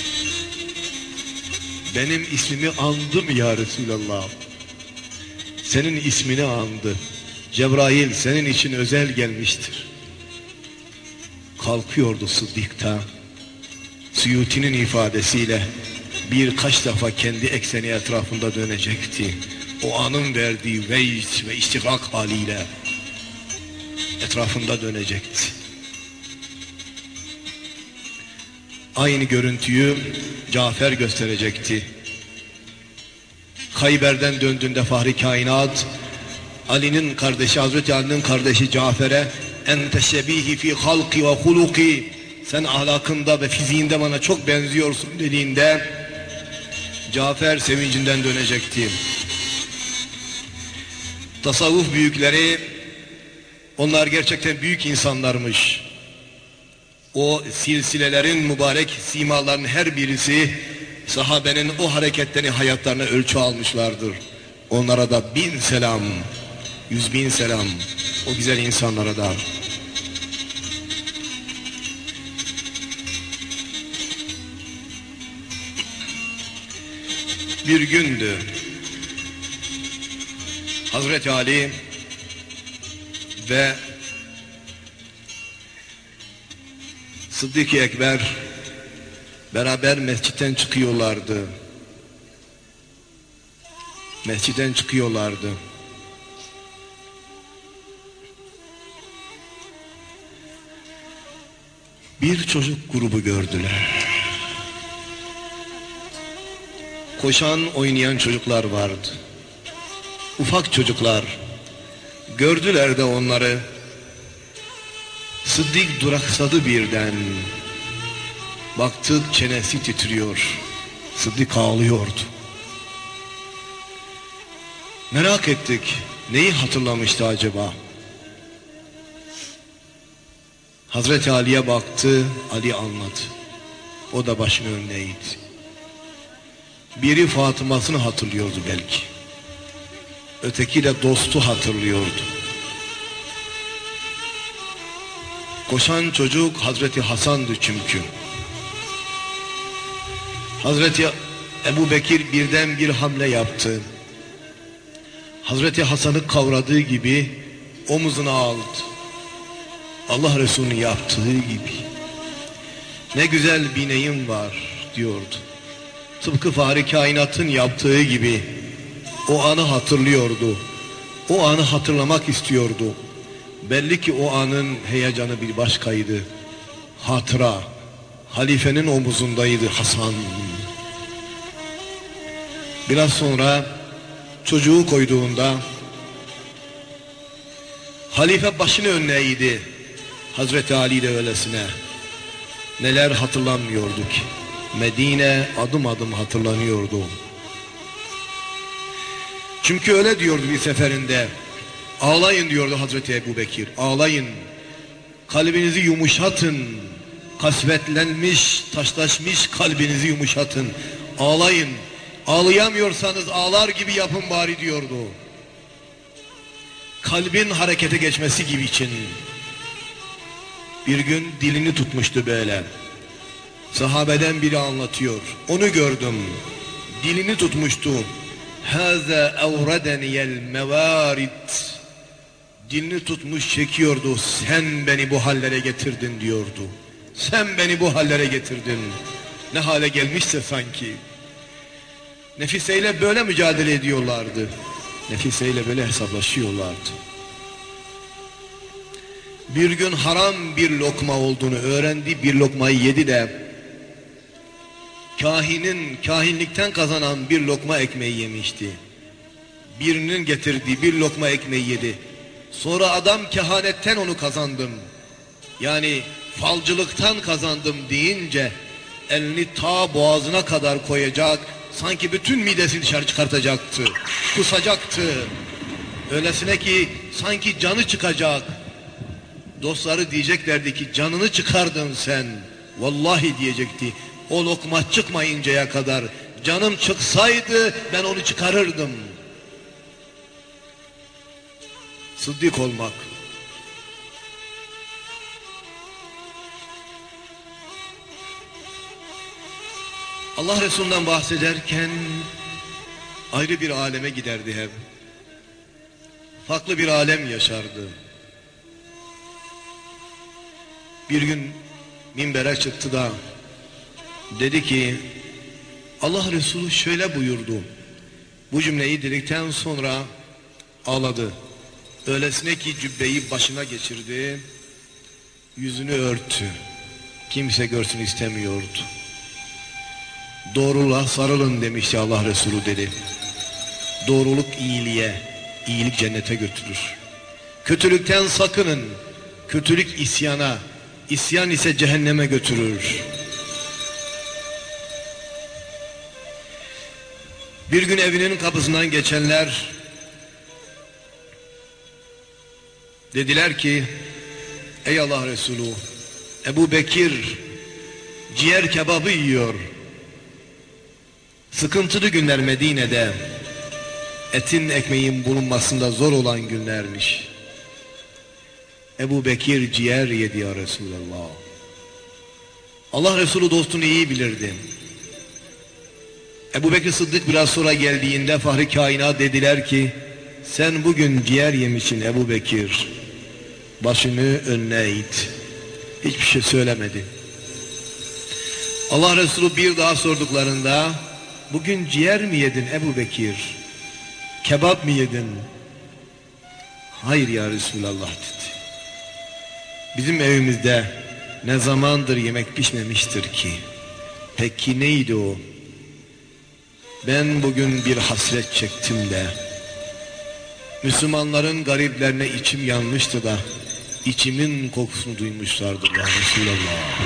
A: Benim ismimi andı mı ya Resulallah? Senin ismini andı. Cebrail senin için özel gelmiştir. Kalkıyordu Sıddık'ta. Suyuti'nin ifadesiyle birkaç defa kendi ekseni etrafında dönecekti. O anın verdiği vecd ve istigrak haliyle etrafında dönecekti. Aynı görüntüyü Cafer gösterecekti. Hayber'den döndüğünde Fahri Kainat, Ali'nin kardeşi, Hazreti Ali'nin kardeşi Cafer'e ente şebihi fi halki ve huluki, sen ahlakında ve fiziğinde bana çok benziyorsun dediğinde Cafer sevincinden dönecekti. Tasavvuf büyükleri, onlar gerçekten büyük insanlarmış. O silsilelerin mübarek simaların her birisi sahabenin o hareketlerini, hayatlarına ölçü almışlardır. Onlara da bin selam, yüz bin selam, o güzel insanlara da. Bir gündü. Hazreti Ali ve Sıddık-ı Ekber beraber mescitten çıkıyorlardı. Mescitten çıkıyorlardı. Bir çocuk grubu gördüler. Koşan, oynayan çocuklar vardı. Ufak çocuklar. Gördüler de onları. Sıddık duraksadı birden. Baktık çenesi titriyor. Sıddık ağlıyordu. Merak ettik. Neyi hatırlamıştı acaba? Hazreti Ali'ye baktı. Ali anladı. O da başını önüne eğdi. Biri Fatıma'sını hatırlıyordu belki. Öteki de dostu hatırlıyordu. Koşan çocuk Hazreti Hasan'dı çünkü. Hazreti Ebu Bekir birden bir hamle yaptı. Hazreti Hasan'ı kavradığı gibi omuzuna aldı. Allah Resulü'nün yaptığı gibi. Ne güzel bineğim var diyordu. Tıpkı Fahri Kainat'ın yaptığı gibi o anı hatırlıyordu. O anı hatırlamak istiyordu. Belli ki o anın heyecanı bir başkaydı. Hatıra, halifenin omuzundaydı Hasan. Biraz sonra çocuğu koyduğunda halife başını önüne eğdi. Hazreti Ali de öylesine. Neler hatırlanmıyordu ki. Medine adım adım hatırlanıyordu. Çünkü öyle diyordu bir seferinde. Ağlayın diyordu Hazreti Ebubekir. Ağlayın. Kalbinizi yumuşatın. Kasvetlenmiş, taşlaşmış kalbinizi yumuşatın. Ağlayın. Ağlayamıyorsanız ağlar gibi yapın bari diyordu. Kalbin harekete geçmesi gibi için. Bir gün dilini tutmuştu böyle. Sahabeden biri anlatıyor. Onu gördüm. Dilini tutmuştu. Hâzâ evredeniyel mevarid. Dilini tutmuş çekiyordu. Sen beni bu hallere getirdin diyordu. Sen beni bu hallere getirdin. Ne hale gelmişse sanki. Nefiseyle böyle mücadele ediyorlardı. Nefiseyle böyle hesaplaşıyorlardı. Bir gün haram bir lokma olduğunu öğrendi. Bir lokmayı yedi de kahinin, kahinlikten kazanan bir lokma ekmeği yemişti. Birinin getirdiği bir lokma ekmeği yedi. Sonra adam kehanetten onu kazandım. Yani falcılıktan kazandım deyince elini ta boğazına kadar koyacak, sanki bütün midesini dışarı çıkartacaktı, kusacaktı. Öylesine ki sanki canı çıkacak. Dostları diyeceklerdi ki canını çıkardın sen. Vallahi diyecekti. O lokma çıkmayıncaya kadar canım çıksaydı ben onu çıkarırdım. Sıddık olmak. Allah Resulü'nden bahsederken ayrı bir aleme giderdi hep. Farklı bir alem yaşardı. Bir gün minbere çıktı da dedi ki Allah Resulü şöyle buyurdu. Bu cümleyi dedikten sonra ağladı. Öylesine ki cübbeyi başına geçirdi. Yüzünü örttü. Kimse görsün istemiyordu. Doğruluğa sarılın demişti Allah Resulü dedi. Doğruluk iyiliğe, iyilik cennete götürür. Kötülükten sakının. Kötülük isyana, isyan ise cehenneme götürür. Bir gün evinin kapısından geçenler dediler ki ey Allah Resulü, Ebu Bekir ciğer kebabı yiyor. Sıkıntılı günler Medine'de, etin ekmeğin bulunmasında zor olan günlermiş. Ebu Bekir ciğer yedi ya Resulallah. Allah Resulü dostunu iyi bilirdi. Ebu Bekir Sıddık biraz sonra geldiğinde Fahri Kainat dediler ki sen bugün ciğer yemişsin Ebu Bekir. Başını önüne eğit. Hiçbir şey söylemedi. Allah Resulü bir daha sorduklarında bugün ciğer mi yedin Ebu Bekir? Kebap mı yedin? Hayır ya Resulallah dedi. Bizim evimizde ne zamandır yemek pişmemiştir ki. Peki neydi o? Ben bugün bir hasret çektim de Müslümanların gariplerine içim yanmıştı da içimin kokusunu duymuşlardır ya Resulallah.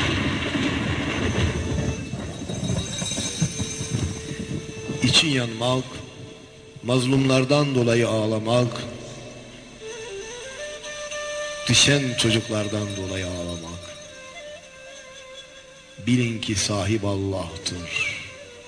A: İçin yanmak, mazlumlardan dolayı ağlamak, düşen çocuklardan dolayı ağlamak. Bilin ki sahip Allah'tır.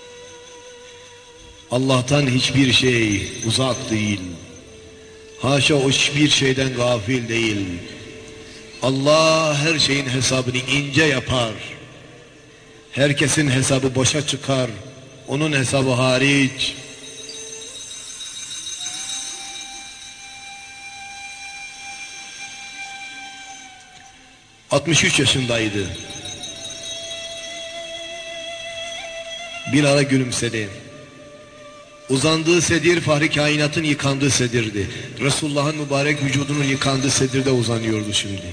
A: Allah'tan hiçbir şey uzak değil. Haşa o hiçbir şeyden gafil değil. Allah her şeyin hesabını ince yapar. Herkesin hesabı boşa çıkar. Onun hesabı hariç. altmış üç yaşındaydı. Bir ara gülümsedi. Uzandığı sedir Fahri Kainat'ın yıkandığı sedirdi. Resulullah'ın mübarek vücudunun yıkandığı sedirde uzanıyordu şimdi.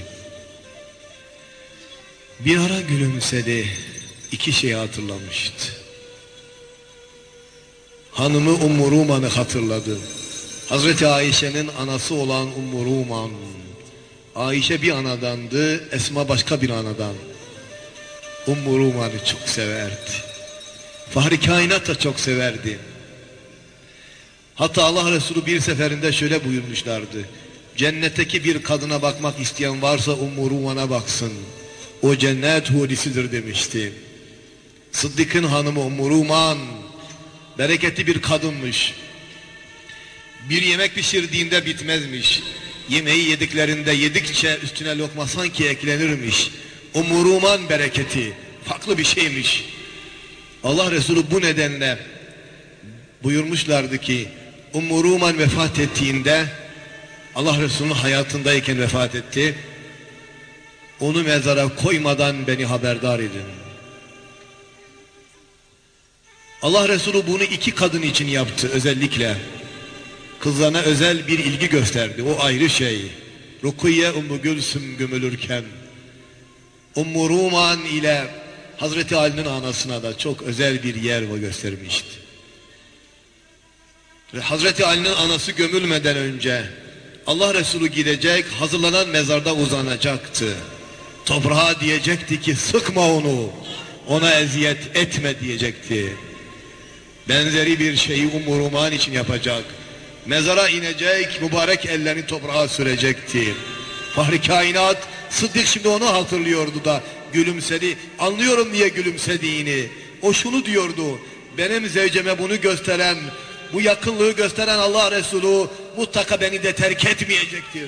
A: Bir ara gülümsedi. İki şeyi hatırlamıştı. hanımı Ummu Ruman'ı hatırladı. Hazreti Ayşe'nin anası olan Ummu Ruman. Ayşe bir anadandı, Esma başka bir anadan. Ummu Ruman'ı çok severdi. Fahri kainat da çok severdi. Hatta Allah Resulü bir seferinde şöyle buyurmuşlardı: cennetteki bir kadına bakmak isteyen varsa Ummu Ruman'a baksın, o cennet hurisidir demişti. Sıddık'ın hanımı Ummu Ruman bereketli bir kadınmış. Bir yemek pişirdiğinde bitmezmiş. Yemeği yediklerinde yedikçe üstüne lokma sanki eklenirmiş. Ummu Ruman bereketi farklı bir şeymiş. Allah Resulü bu nedenle buyurmuşlardı ki Ummu Ruman vefat ettiğinde, Allah Resulü'nün hayatındayken vefat etti, onu mezara koymadan beni haberdar edin. Allah Resulü bunu iki kadın için yaptı özellikle. Kızlarına özel bir ilgi gösterdi, o ayrı şey. Rukiye Ummu Gülsüm gömülürken Ummu Ruman ile Hazreti Ali'nin anasına da çok özel bir yer göstermişti. Ve Hazreti Ali'nin anası gömülmeden önce Allah Resulü gidecek, hazırlanan mezarda uzanacaktı. Toprağa diyecekti ki sıkma onu, ona eziyet etme diyecekti. Benzeri bir şeyi Ummu Ruman için yapacak. Mezara inecek, mübarek ellerini toprağa sürecekti. Fahri kainat Sıddık şimdi onu hatırlıyordu da gülümsedi. Anlıyorum niye gülümsediğini. O şunu diyordu: benim zevceme bunu gösteren, bu yakınlığı gösteren Allah Resulü mutlaka beni de terk etmeyecektir.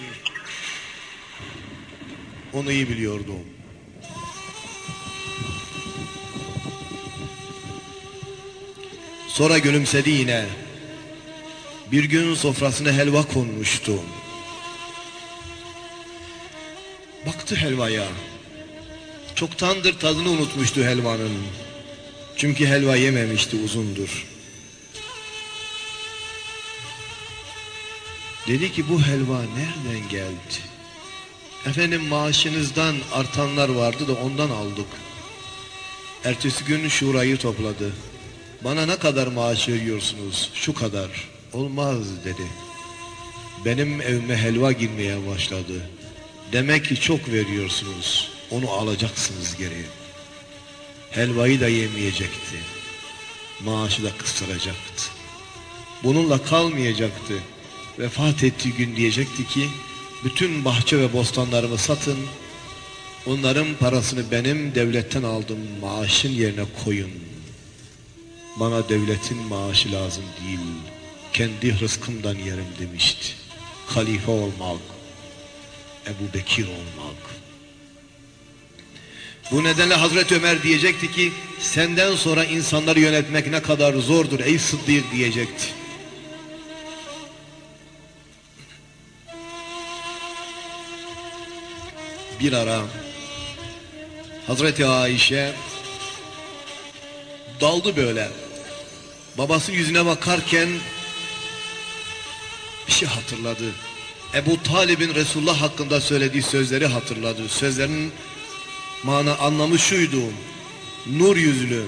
A: Onu iyi biliyordum. Sonra gülümsedi yine. Bir gün sofrasına helva konmuştu. Baktı helvaya. Çoktandır tadını unutmuştu helvanın. Çünkü helva yememişti uzundur. Dedi ki bu helva nereden geldi? Efendim maaşınızdan artanlar vardı da ondan aldık. Ertesi gün şurayı topladı. Bana ne kadar maaş veriyorsunuz? Şu kadar. Olmaz dedi. Benim evime helva girmeye başladı. Demek ki çok veriyorsunuz. Onu alacaksınız geri. Helvayı da yemeyecekti. Maaşı da kısıracaktı. Bununla kalmayacaktı. Vefat ettiği gün diyecekti ki bütün bahçe ve bostanlarımı satın, onların parasını benim devletten aldığım maaşın yerine koyun. Bana devletin maaşı lazım değil, kendi rızkımdan yerim demişti. Halife olmak, Ebu Bekir olmak. Bu nedenle Hazreti Ömer diyecekti ki senden sonra insanları yönetmek ne kadar zordur ey Sıddık diyecekti. Bir ara Hazreti Ayşe daldı böyle. Babası yüzüne bakarken bir şey hatırladı. Ebu Talib'in Resulullah hakkında söylediği sözleri hatırladı. Sözlerin mana anlamı şuydu: nur yüzlü.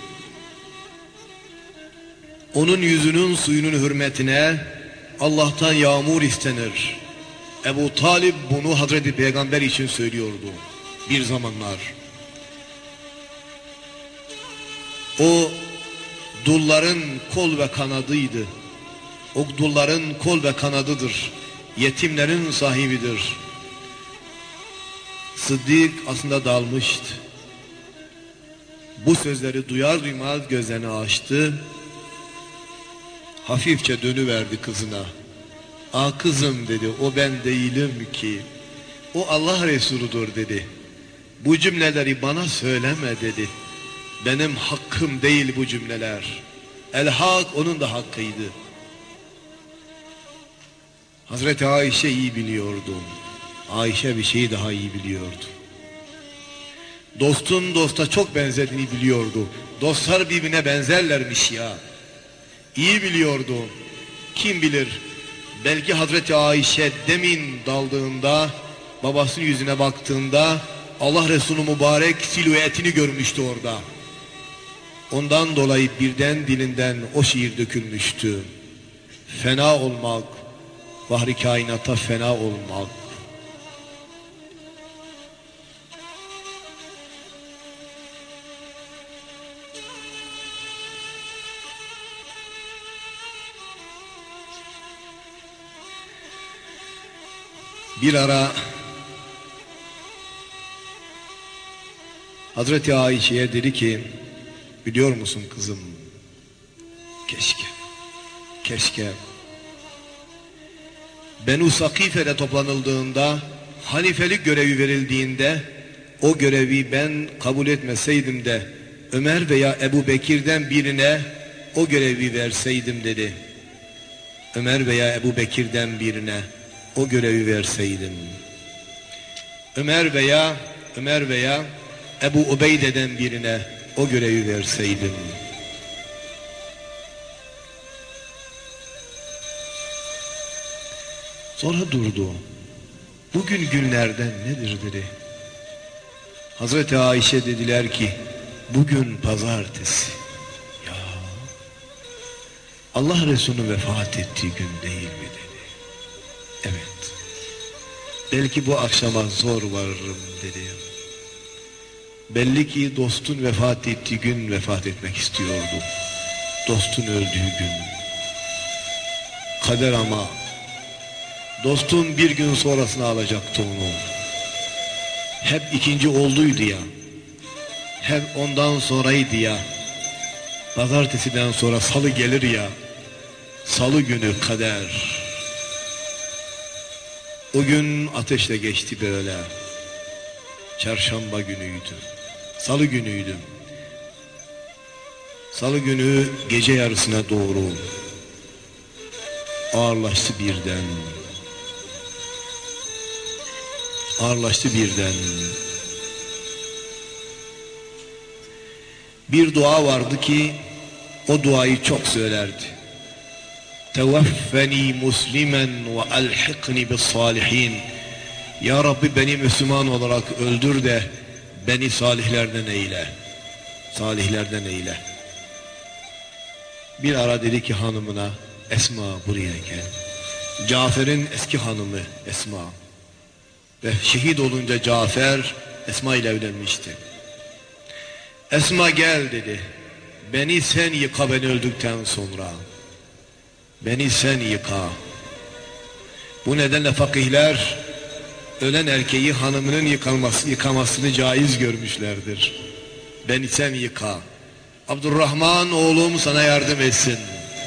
A: Onun yüzünün suyunun hürmetine Allah'tan yağmur istenir. Ebu Talib bunu Hazreti Peygamber için söylüyordu bir zamanlar. O dulların kol ve kanadıydı. O dulların kol ve kanadıdır. Yetimlerin sahibidir. Sıddık aslında dalmıştı. Bu sözleri duyar duymaz gözlerini açtı. Hafifçe dönüverdi kızına. "Aa kızım," dedi, "o ben değilim ki. O Allah Resuludur," dedi. "Bu cümleleri bana söyleme," dedi. "Benim hakkım değil bu cümleler. El hak onun da hakkıydı." Hazreti Ayşe iyi biliyordu. Ayşe bir şeyi daha iyi biliyordu. Dostun dosta çok benzediğini biliyordu. Dostlar birbirine benzerlermiş ya. İyi biliyordu. Kim bilir, belki Hazreti Ayşe demin daldığında, babasının yüzüne baktığında Allah Resulü mübarek silüetini görmüştü orada. Ondan dolayı birden dilinden o şiir dökülmüştü. Fena olmak, vahri kainata fena olmak. Bir ara Hazreti Ayşe'ye dedi ki, biliyor musun kızım, keşke, keşke Benu Sakife'de toplanıldığında, halifelik görevi verildiğinde, o görevi ben kabul etmeseydim de Ömer veya Ebu Bekir'den birine o görevi verseydim dedi. Ömer veya Ebu Bekir'den birine o görevi verseydim. Ömer veya Ömer veya Ebu Ubeyde'den birine o görevi verseydim. Sonra durdu. Bugün günlerden nedir dedi. Hazreti Ayşe dediler ki, bugün pazartesi. Ya Allah Resulü vefat ettiği gün değil mi dedi. Evet. Belki bu akşama zor varırım dedi. Belli ki dostun vefat ettiği gün vefat etmek istiyordu. Dostun öldüğü gün. Kader ama dostun bir gün sonrasını alacaktı onu. Hep ikinci olduydu ya. Hep ondan sonraydı ya. Pazartesiden sonra salı gelir ya. Salı günü kader. O gün ateşle geçti böyle. Çarşamba günüydü. Salı günüydü. Salı günü gece yarısına doğru ağırlaştı birden. Ağırlaştı birden. Bir dua vardı ki o duayı çok söylerdi. Tevaffeni muslimen ve alhiqni bis salihin. Ya Rabbi beni Müslüman olarak öldür de beni salihlerden eyle. Salihlerden eyle. Bir ara dedi ki hanımına, Esma buraya gel. Cafer'in eski hanımı Esma. Ve şehit olunca Cafer Esma ile evlenmişti. Esma gel dedi. Beni sen yıka ben öldükten sonra. Beni sen yıka. Bu nedenle fakihler ölen erkeği hanımının yıkanması, yıkamasını caiz görmüşlerdir. Beni sen yıka. Abdurrahman oğlum sana yardım etsin.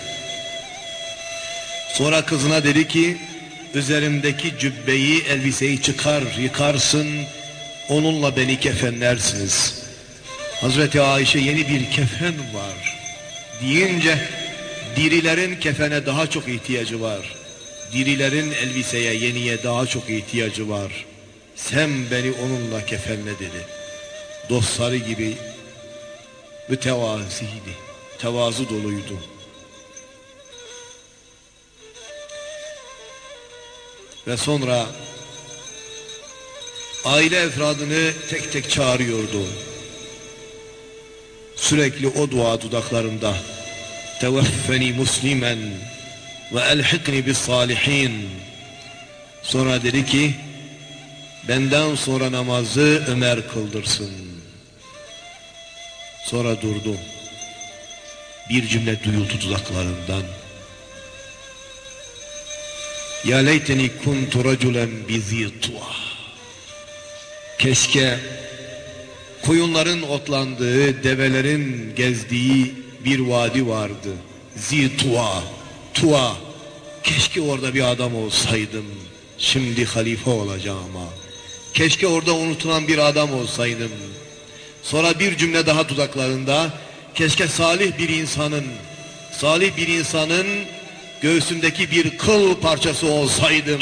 A: Sonra kızına dedi ki, üzerimdeki cübbeyi, elbiseyi çıkar, yıkarsın, onunla beni kefenlersiniz. Hazreti Ayşe yeni bir kefen var deyince, dirilerin kefene daha çok ihtiyacı var. Dirilerin elbiseye, yeniye daha çok ihtiyacı var. Sen beni onunla kefenle dedi. Dostları gibi mütevaziydi, tevazu doluydu. Ve sonra aile efradını tek tek çağırıyordu. Sürekli o dua dudaklarında. Tevaffeni muslimen ve elhikni bis salihin. Sonra dedi ki, benden sonra namazı Ömer kıldırsın. Sonra durdu. Bir cümle duyuldu dudaklarından. Ya leyteni kuntu raculen bizi tuah. Keşke koyunların otlandığı, develerin gezdiği bir vadi vardı. Zi-Tuva, Tuva. Keşke orada bir adam olsaydım. Şimdi halife olacağım ama. Keşke orada unutulan bir adam olsaydım. Sonra bir cümle daha dudaklarında. Keşke salih bir insanın, salih bir insanın göğsündeki bir kıl parçası olsaydım.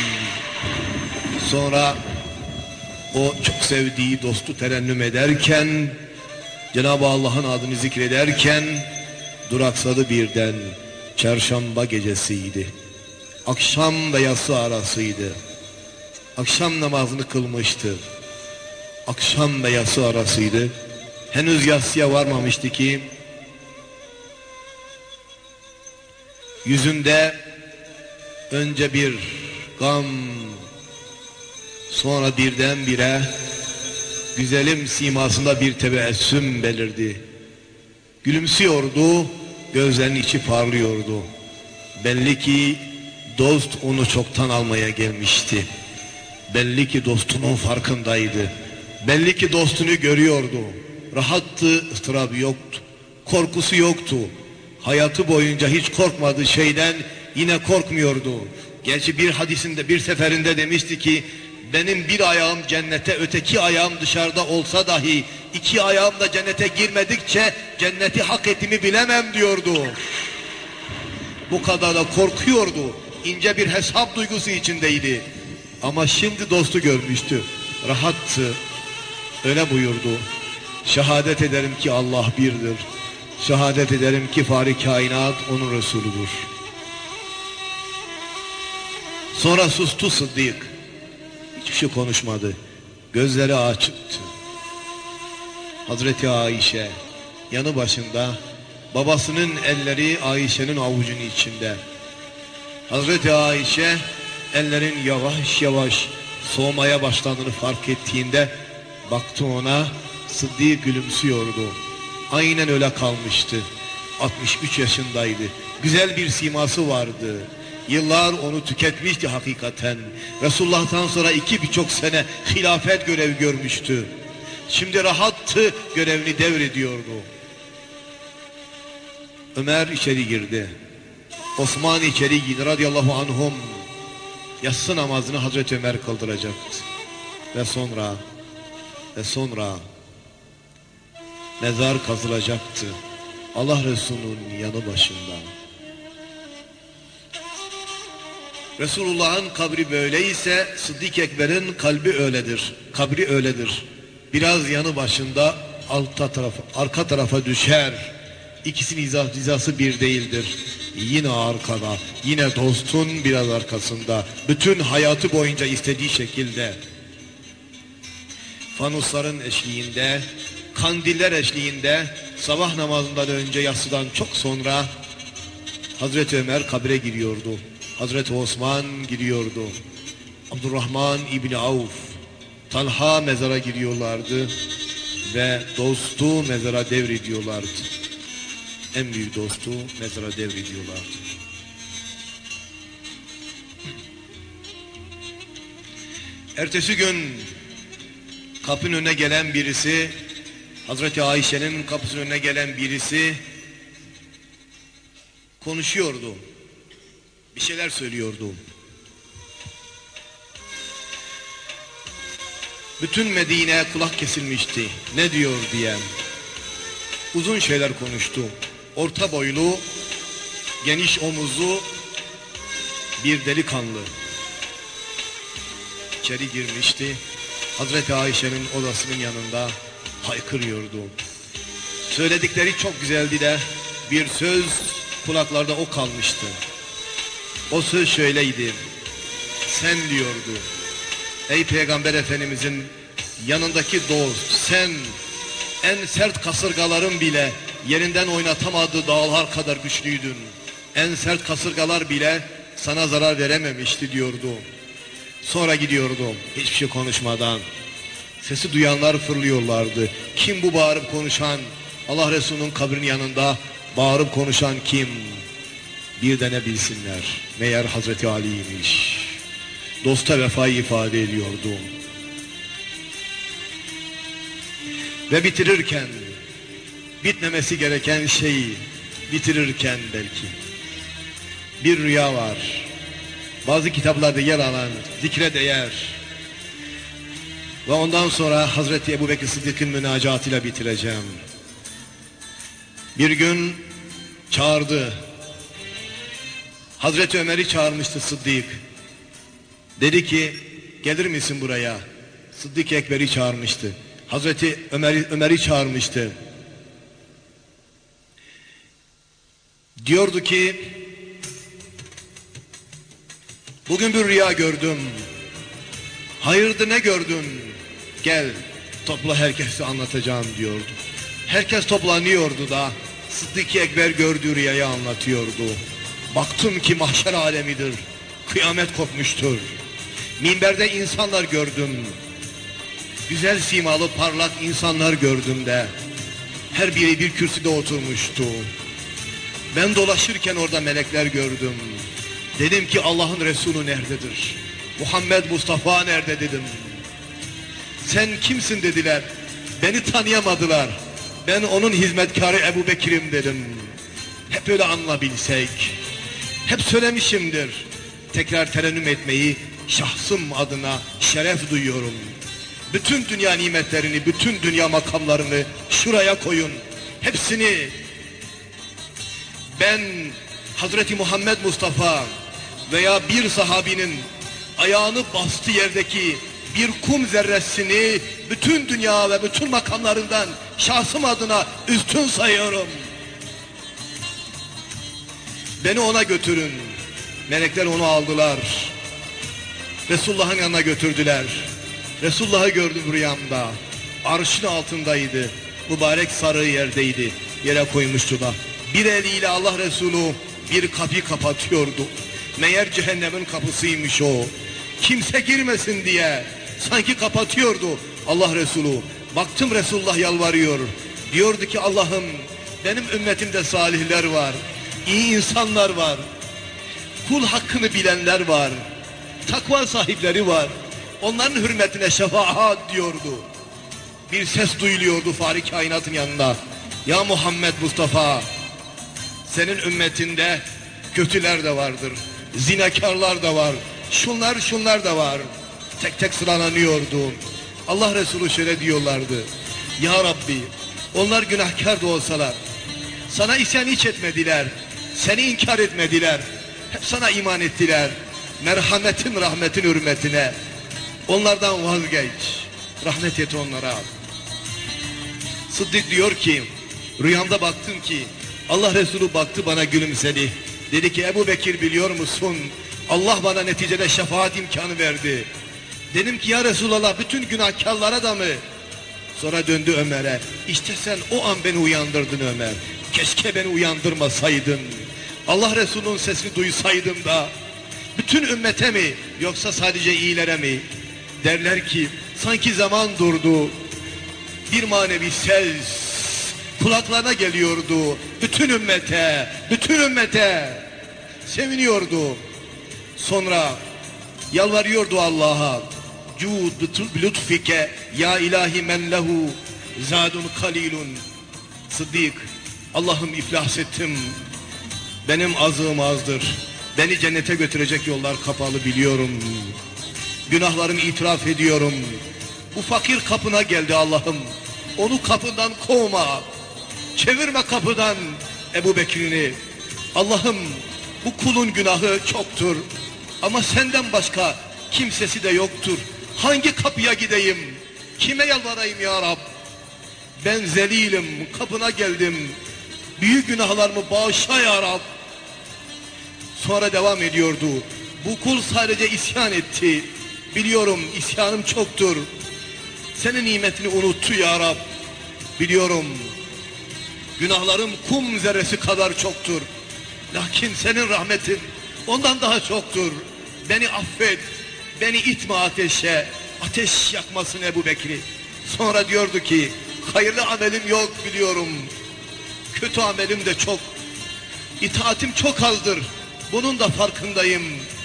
A: Sonra o çok sevdiği dostu terennüm ederken, Cenab-ı Allah'ın adını zikrederken duraksadı birden. Çarşamba gecesiydi. Akşam ve yatsı arasıydı. Akşam namazını kılmıştı. Akşam ve yatsı arasıydı. henüz yatsıya varmamıştı ki yüzünde önce bir gam, sonra birdenbire güzelim simasında bir tebessüm belirdi. Gülümsüyordu, gözlerinin içi parlıyordu. Belli ki dost onu çoktan almaya gelmişti. Belli ki dostunun farkındaydı. Belli ki dostunu görüyordu. Rahattı, ıstırabı yoktu. Korkusu yoktu. Hayatı boyunca hiç korkmadığı şeyden yine korkmuyordu. Gerçi bir hadisinde, bir seferinde demişti ki benim bir ayağım cennete, öteki ayağım dışarıda olsa dahi iki ayağım da cennete girmedikçe cenneti hak ettiğimi bilemem diyordu. Bu kadar da korkuyordu. İnce bir hesap duygusu içindeydi. Ama şimdi dostu görmüştü. Rahattı. Öyle buyurdu. Şehadet ederim ki Allah birdir. Şehadet ederim ki Fâri kainat onun Resuludur. Sonra sustu Sıddık. Hiçbir şey konuşmadı. Gözleri açıktı. Hazreti Ayşe yanı başında, babasının elleri Ayşe'nin avucunun içinde. Hazreti Ayşe ellerin yavaş yavaş soğumaya başlandığını fark ettiğinde baktı ona, Sıddık gülümsüyordu. Aynen öyle kalmıştı. altmış üç yaşındaydı. Güzel bir siması vardı. Yıllar onu tüketmişti hakikaten. Resulullah'tan sonra iki birçok sene hilafet görevi görmüştü. Şimdi rahattı, görevini devrediyordu. Ömer içeri girdi. Osman içeri girdi radıyallahu anhum. Yatsı namazını Hazreti Ömer kıldıracaktı. Ve sonra ve sonra mezar kazılacaktı. Allah Resulü'nün yanı başında. Resulullah'ın kabri böyleyse Sıddık Ekber'in kalbi öyledir. Kabri öyledir. Biraz yanı başında, altta tarafa, arka tarafa düşer. İkisinin hizası bir değildir. Yine arkada, yine dostun biraz arkasında. Bütün hayatı boyunca istediği şekilde. Fanusların eşliğinde, kandiller eşliğinde, sabah namazından önce, yatsıdan çok sonra Hazreti Ömer kabre giriyordu. Hazreti Osman giriyordu. Abdurrahman İbni Avf, Talha mezara giriyorlardı ve dostu mezara devrediyorlardı. En büyük dostu mezara devrediyorlardı. Ertesi gün kapının önüne gelen birisi, Hazreti Ayşe'nin kapısının önüne gelen birisi konuşuyordu. Bir şeyler söylüyordu. Bütün Medine kulak kesilmişti. Ne diyor diye. Uzun şeyler konuştu. Orta boylu, geniş omuzlu bir delikanlı. İçeri girmişti. Hazreti Ayşe'nin odasının yanında haykırıyordu. Söyledikleri çok güzeldi de bir söz kulaklarda o kalmıştı. O söz şöyleydi. Sen diyordu. Ey Peygamber Efendimizin yanındaki dost, sen en sert kasırgaların bile yerinden oynatamadığı dağlar kadar güçlüydün. En sert kasırgalar bile sana zarar verememişti diyordu. Sonra gidiyordu hiçbir şey konuşmadan. Sesi duyanlar fırlıyorlardı. Kim bu bağırıp konuşan? Allah Resulü'nün kabrinin yanında bağırıp konuşan kim? Bir de ne bilsinler. Meğer Hazreti Ali'ymiş. Dosta vefayı ifade ediyordu. Ve bitirirken, bitmemesi gereken şeyi bitirirken belki bir rüya var. Bazı kitaplarda yer alan, zikre değer. Ve ondan sonra Hazreti Ebubekir Sıddık'ın münacatıyla bitireceğim. Bir gün çağırdı. Hazreti Ömer'i çağırmıştı Sıddık. Dedi ki gelir misin buraya? Sıddık Ekber'i çağırmıştı. Hazreti Ömer'i Ömer'i çağırmıştı. Diyordu ki bugün bir rüya gördüm. Hayırdır ne gördün? Gel topla herkese anlatacağım diyordu. Herkes toplanıyordu da Sıddık-ı Ekber gördüğü rüyayı anlatıyordu. Baktım ki mahşer alemidir, kıyamet kopmuştur. Minberde insanlar gördüm, güzel simalı parlak insanlar gördüm de her biri bir kürsüde oturmuştu. Ben dolaşırken orada melekler gördüm. Dedim ki Allah'ın Resulü nerededir? Muhammed Mustafa nerede dedim. Sen kimsin dediler. Beni tanıyamadılar. Ben onun hizmetkarı Ebu Bekir'im dedim. Hep öyle anlabilsek. Hep söylemişimdir. Tekrar terennüm etmeyi şahsım adına şeref duyuyorum. Bütün dünya nimetlerini, bütün dünya makamlarını şuraya koyun. Hepsini ben Hazreti Muhammed Mustafa veya bir sahabinin ayağını bastığı yerdeki bir kum zerresini bütün dünya ve bütün makamlarından şahsım adına üstün sayıyorum. Beni ona götürün. Melekler onu aldılar. Resulullah'ın yanına götürdüler. Resulullah'ı gördüm rüyamda. Arşın altındaydı. Mübarek sarığı yerdeydi. Yere koymuştu da. Bir eliyle Allah Resulü bir kapıyı kapatıyordu. Meğer cehennemin kapısıymış o. Kimse girmesin diye sanki kapatıyordu Allah Resulü. Baktım Resulullah yalvarıyor. Diyordu ki Allah'ım benim ümmetimde salihler var. İyi insanlar var. Kul hakkını bilenler var. Takva sahipleri var. Onların hürmetine şefaat diyordu. Bir ses duyuluyordu Fahri Kainat'ın yanında. Ya Muhammed Mustafa, senin ümmetinde kötüler de vardır. Zinakarlar da var. Şunlar şunlar da var. Tek tek sıralanıyordu. Allah Resulü şöyle diyorlardı. Ya Rabbi, onlar günahkar da olsalar sana isyan hiç etmediler. Seni inkar etmediler. Hep sana iman ettiler. Merhametin, rahmetin hürmetine onlardan vazgeç. Rahmet et onlara. Sıddık diyor ki rüyamda baktım ki Allah Resulü baktı bana gülümsedi. Dedi ki Ebu Bekir biliyor musun? Allah bana neticede şefaat imkanı verdi. Dedim ki ya Resulallah bütün günahkarlara da mı? Sonra döndü Ömer'e. İşte sen o an beni uyandırdın Ömer. Keşke beni uyandırmasaydın. Allah Resulü'nün sesini duysaydım da bütün ümmete mi yoksa sadece iyilere mi? Derler ki sanki zaman durdu. Bir manevi ses kulaklarına geliyordu. Bütün ümmete, bütün ümmete seviniyordu. Sonra yalvarıyordu Allah'a. Cud lütfike ya ilahi men lehu zadun kalilun. Sıddık, Allah'ım iflas ettim. Benim azığım azdır. Beni cennete götürecek yollar kapalı biliyorum. Günahlarımı itiraf ediyorum. Bu fakir kapına geldi Allah'ım. Onu kapından kovma. Çevirme kapıdan Ebu Bekir'ini. Allah'ım bu kulun günahı çoktur. Ama senden başka kimsesi de yoktur. Hangi kapıya gideyim? Kime yalvarayım ya Rab? Ben zelilim, kapına geldim. Büyük günahlarımı bağışla ya Rab. Sonra devam ediyordu. Bu kul sadece isyan etti. Biliyorum isyanım çoktur. Senin nimetini unuttu ya Rab. Biliyorum günahlarım kum zerresi kadar çoktur. Lakin senin rahmetin ondan daha çoktur. Beni affet. Beni itme ateşe. Ateş yakmasın Ebu Bekir'i. Sonra diyordu ki hayırlı amelim yok biliyorum. Kötü amelim de çok. İtaatim çok azdır. Bunun da farkındayım.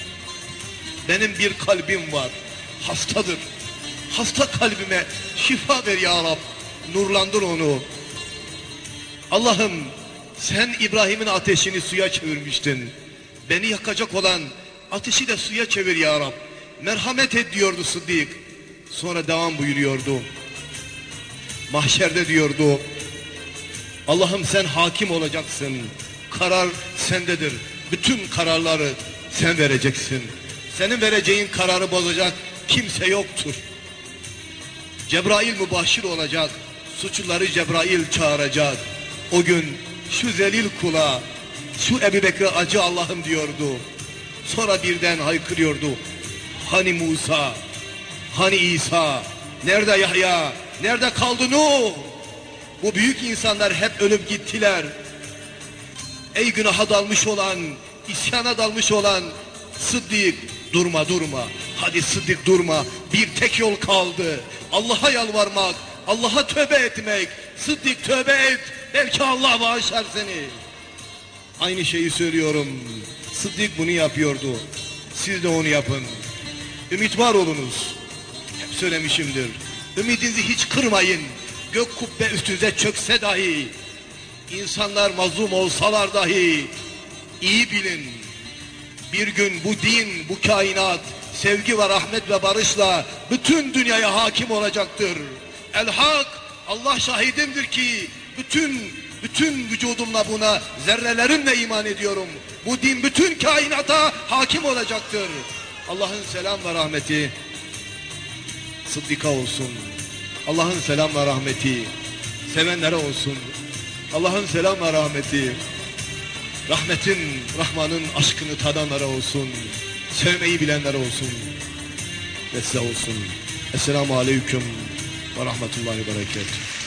A: Benim bir kalbim var. Hastadır. Hasta kalbime şifa ver ya Rab. Nurlandır onu. Allah'ım sen İbrahim'in ateşini suya çevirmiştin. Beni yakacak olan ateşi de suya çevir ya Rab. Merhamet et diyordu Sıddık. Sonra devam buyuruyordu. Mahşerde diyordu. Allah'ım sen hakim olacaksın. Karar sendedir. Bütün kararları sen vereceksin. Senin vereceğin kararı bozacak kimse yoktur. Cebrail mübaşir olacak. Suçluları Cebrail çağıracak. O gün şu zelil kula, şu Ebu Bekir'e acı Allah'ım diyordu. Sonra birden haykırıyordu. Hani Musa, hani İsa, nerede Yahya, nerede kaldı Nuh? Bu büyük insanlar hep ölüp gittiler. Ey günaha dalmış olan, isyana dalmış olan Sıddık, durma durma. Hadi Sıddık durma. Bir tek yol kaldı. Allah'a yalvarmak, Allah'a tövbe etmek. Sıddık tövbe et. Belki Allah bağışlar seni. Aynı şeyi söylüyorum. Sıddık bunu yapıyordu. Siz de onu yapın. Ümit var olunuz. Hep söylemişimdir. Ümidinizi hiç kırmayın. Gök kubbe üstünüze çökse dahi, İnsanlar mazlum olsalar dahi, iyi bilin. Bir gün bu din, bu kainat, sevgi ve rahmet ve barışla bütün dünyaya hakim olacaktır. El-Hak, Allah şahidimdir ki bütün bütün vücudumla buna zerrelerimle iman ediyorum. Bu din bütün kainata hakim olacaktır. Allah'ın selam ve rahmeti Sıddık'a olsun. Allah'ın selam ve rahmeti sevenlere olsun. Allah'ın selam ve rahmeti rahmetin, Rahman'ın aşkını tadanlara olsun. Sevmeyi bilenlere olsun. Ve size olsun. Esselamu Aleyküm ve Rahmetullahi ve Berekatuhu.